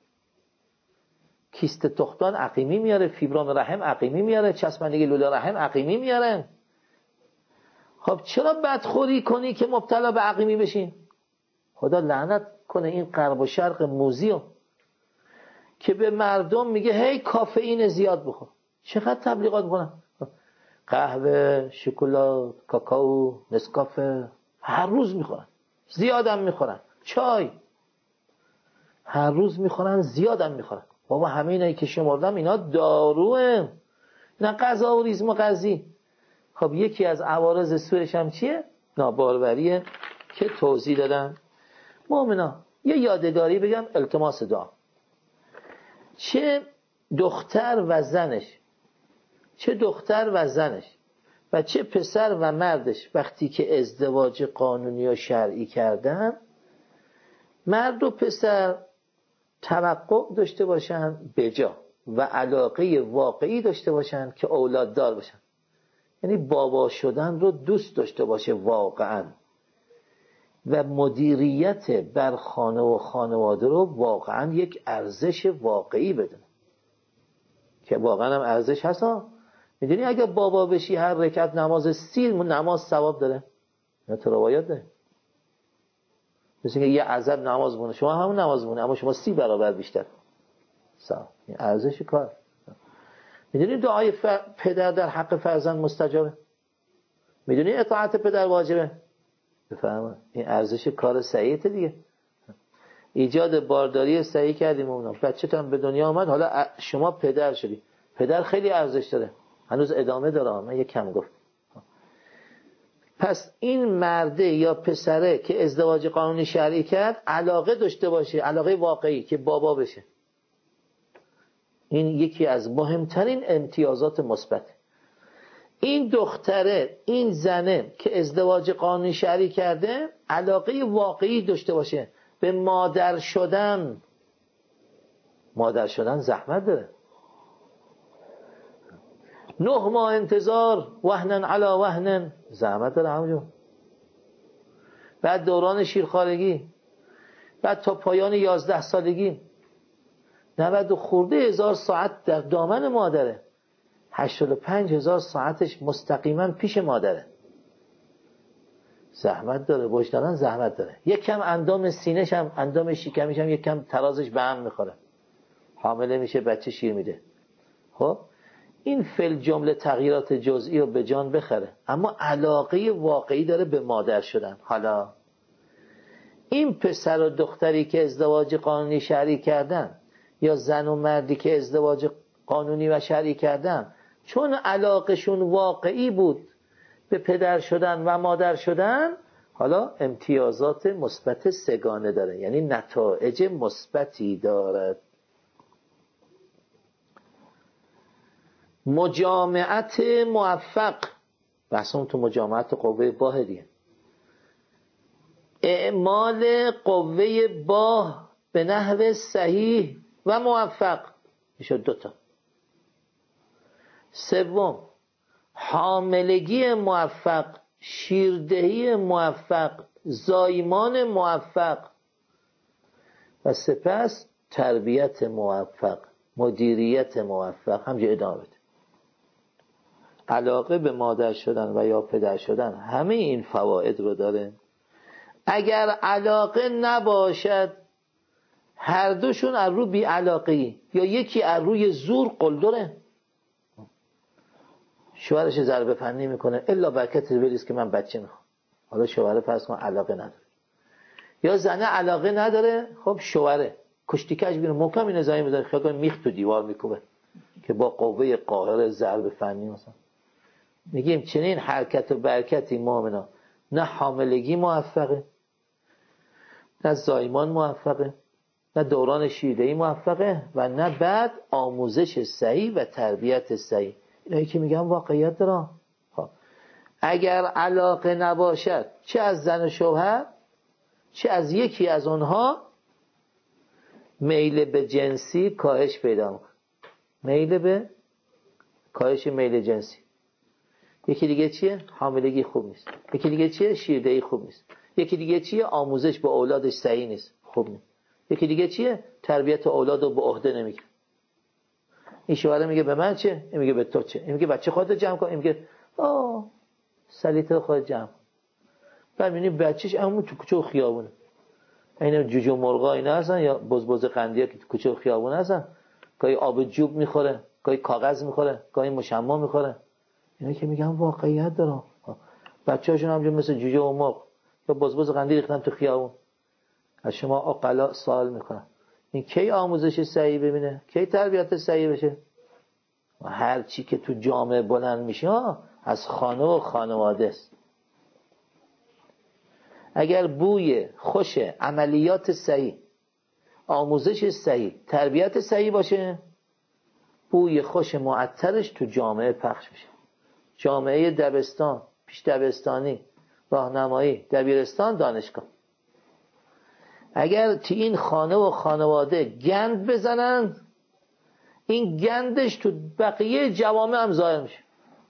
کیست تخمدان عقیمی میاره، فیبروم رحم عقیمی میاره، چسبندگی لوله رحم عقیمی میاره. خب چرا بدخوری کنی که مبتلا به عقیمی بشین؟ خدا لعنت کنه این غرب و شرق موزیو که به مردم میگه هی کافئین زیاد بخور. چقدر تبلیغات میکنن؟ قهوه، شکلات، کاکائو، نسکافه هر روز میخورن، زیادم میخورن. چای هر روز میخورن، زیادم میخورن. بابا همه اینایی که شمردم اینا داروه، نه غذا و ریزم و غذی. خب یکی از عوارض سورش هم چیه؟ ناباروریه که توضیح دادم. مؤمنا یه یادگاری بگم، التماس دعا. چه دختر و زنش چه دختر و زنش و چه پسر و مردش وقتی که ازدواج قانونی و شرعی کردن، مرد و پسر توقع داشته باشن بجا و علاقه واقعی داشته باشن که اولاد دار باشن، یعنی بابا شدن رو دوست داشته باشه واقعا و مدیریت بر خانه و خانواده رو واقعا یک ارزش واقعی بدونه که واقعا هم ارزش هست. میدونی اگه بابا بشی هر رکعت نماز سی نماز ثواب داره، نه تو روایات داره. مثل اینکه یه عزب نماز بونه، شما همون نماز بونه اما شما سی برابر بیشتر ثواب. این ارزش کار. میدونی دعای ف... پدر در حق فرزند مستجابه؟ میدونی اطاعت پدر واجبه؟ بفهمه این ارزش کار سعیت دیگه. ایجاد بارداری صحیح کردیم اونا، بچه‌ت هم به دنیا آمد، حالا شما پدر شدی. پدر خیلی ارزش داره، هنوز ادامه داره، من یک کم گفت. پس این مرده یا پسره که ازدواج قانونی شرعی کرد علاقه داشته باشه، علاقه واقعی که بابا بشه. این یکی از مهمترین امتیازات مثبت. این دختره، این زنه که ازدواج قانونی شرعی کرده علاقه واقعی داشته باشه به مادر شدن. مادر شدن زحمت داره. نه ماه انتظار، وهنن علا وهنن، زحمت داره همونجور. بعد دوران شیرخوارگی، بعد تا پایان یازده سالگی نود و خورده هزار ساعت در دامن مادره، هشتاد و پنج هزار ساعتش مستقیما پیش مادره. زحمت داره، وجداناً زحمت داره. یک کم اندام سینه‌ش هم، اندام شکمش هم یک کم ترازش به هم میخوره، حامله میشه، بچه شیر میده. خب این فل جمله تغییرات جزئی رو به جان بخره، اما علاقه واقعی داره به مادر شدن. حالا این پسر و دختری که ازدواج قانونی شرعی کردن یا زن و مردی که ازدواج قانونی و شرعی کردن، چون علاقشون واقعی بود به پدر شدن و مادر شدن، حالا امتیازات مثبت سگانه داره، یعنی نتایج مثبتی دارد. مجامعت موفق، بحثمون تو مجامعت قوه باه دیگه، اعمال قوه باه به نحو صحیح و موفق، میشه دوتا. سوم حاملگی موفق، شیردهی موفق، زایمان موفق، و سپس تربیت موفق، مدیریت موفق. همجه ادامه بده. علاقه به مادر شدن و یا پدر شدن همه این فواید رو داره. اگر علاقه نباشد، هر دوشون از رو بی علاقه‌ای، یا یکی از روی زور قلدره، شوهرش ضربه فنی میکنه الا برکت بریز که من بچه میخوام. حالا شوهر فرض کن علاقه نداره، یا زنه علاقه نداره، خب شوهره کشتیکش بیرون محکم این زمین میذاره، خیلی میخ تو دیوار میکوبه که با قوه قاهر ضربه فنی مثلا. میگیم چنین حرکت و برکتی مؤمنا، نه حاملگی موفقه، نه زایمان موفقه، نه دوران شیردهی موفقه، و نه بعد آموزش صحیح و تربیت صحیح. اینایی که میگم واقعیت داره. خب اگر علاقه نباشد، چه از زن و شوهر چه از یکی از اونها، میل به جنسی کاهش پیدا میکنه. میل به کاهش میل جنسی. یکی دیگه چیه؟ حاملگی خوب نیست. یکی دیگه چیه؟ شیردهی خوب نیست. یکی دیگه چیه؟ آموزش به اولادش صحیح نیست، خوب نیست. یکی دیگه چیه؟ تربیت اولاد رو به عهده نمیگیره. این شوهر میگه به من چه؟ این میگه به تو چه؟ این میگه بچه خودت جمع کن، این میگه آه سلیطه خودت جمع کن. بعد میبینی بچهش همون تو کوچه و خیابونه. اینا جوجه مرغا اینا هستن، یا بزبز قندیا که تو کوچه و خیابون هستن، گاهی آب جوب میخوره، گاهی کاغذ میخوره، گاهی مشمع میخوره. اینا که میگم واقعیت داره. بچه‌هاشون همون مثل جوجه و مرغ یا بزبز قندی ریختن تو خیابون. از شما عقلا سوال میکنن این کی آموزش صحیح ببینه؟ کی تربیت صحیح بشه؟ و هر چی که تو جامعه بلند میشه از خانه و خانواده است. اگر بوی خوش عملیات صحیح، آموزش صحیح، تربیت صحیح باشه، بوی خوش معطرش تو جامعه پخش میشه. جامعه دبستان، پیش دبستانی، راهنمایی، دبیرستان، دانشگاه. اگر تو این خانه و خانواده گند بزنن، این گندش تو بقیه جوامع هم ظاهر میشه.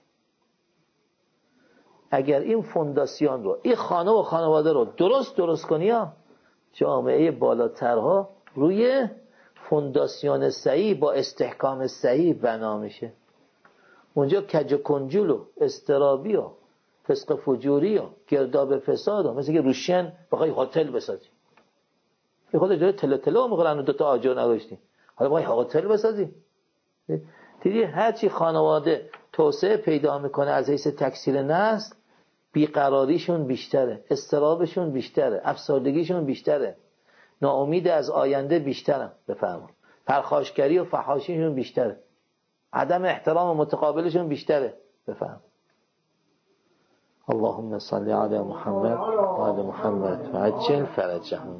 اگر این فونداسیون رو، این خانه و خانواده رو درست درست کنی ها، جامعه بالاترها روی فونداسیون صحیح با استحکام صحیح بنا میشه. اونجا کج و کنجول و استرابی و فسق فجوری و گرداب فساد و مثل که روشن بخوای هتل بسازی، یه خود جای تله تله میخورن و دوتا آجر نداشتی، حالا بخوای هتل بسازی. دیدی هرچی خانواده توسعه پیدا میکنه از حیث تکثیر نسل، بیقراریشون بیشتره، استرابشون بیشتره، افسردگیشون بیشتره، ناامید از آینده بیشتره، بفرمون پرخاشگری و فحاشیشون بیشتره، عدم احترام متقابلشون بیشتره، بفهم. اللهم صل علی محمد و علی محمد و عجل فرجهم.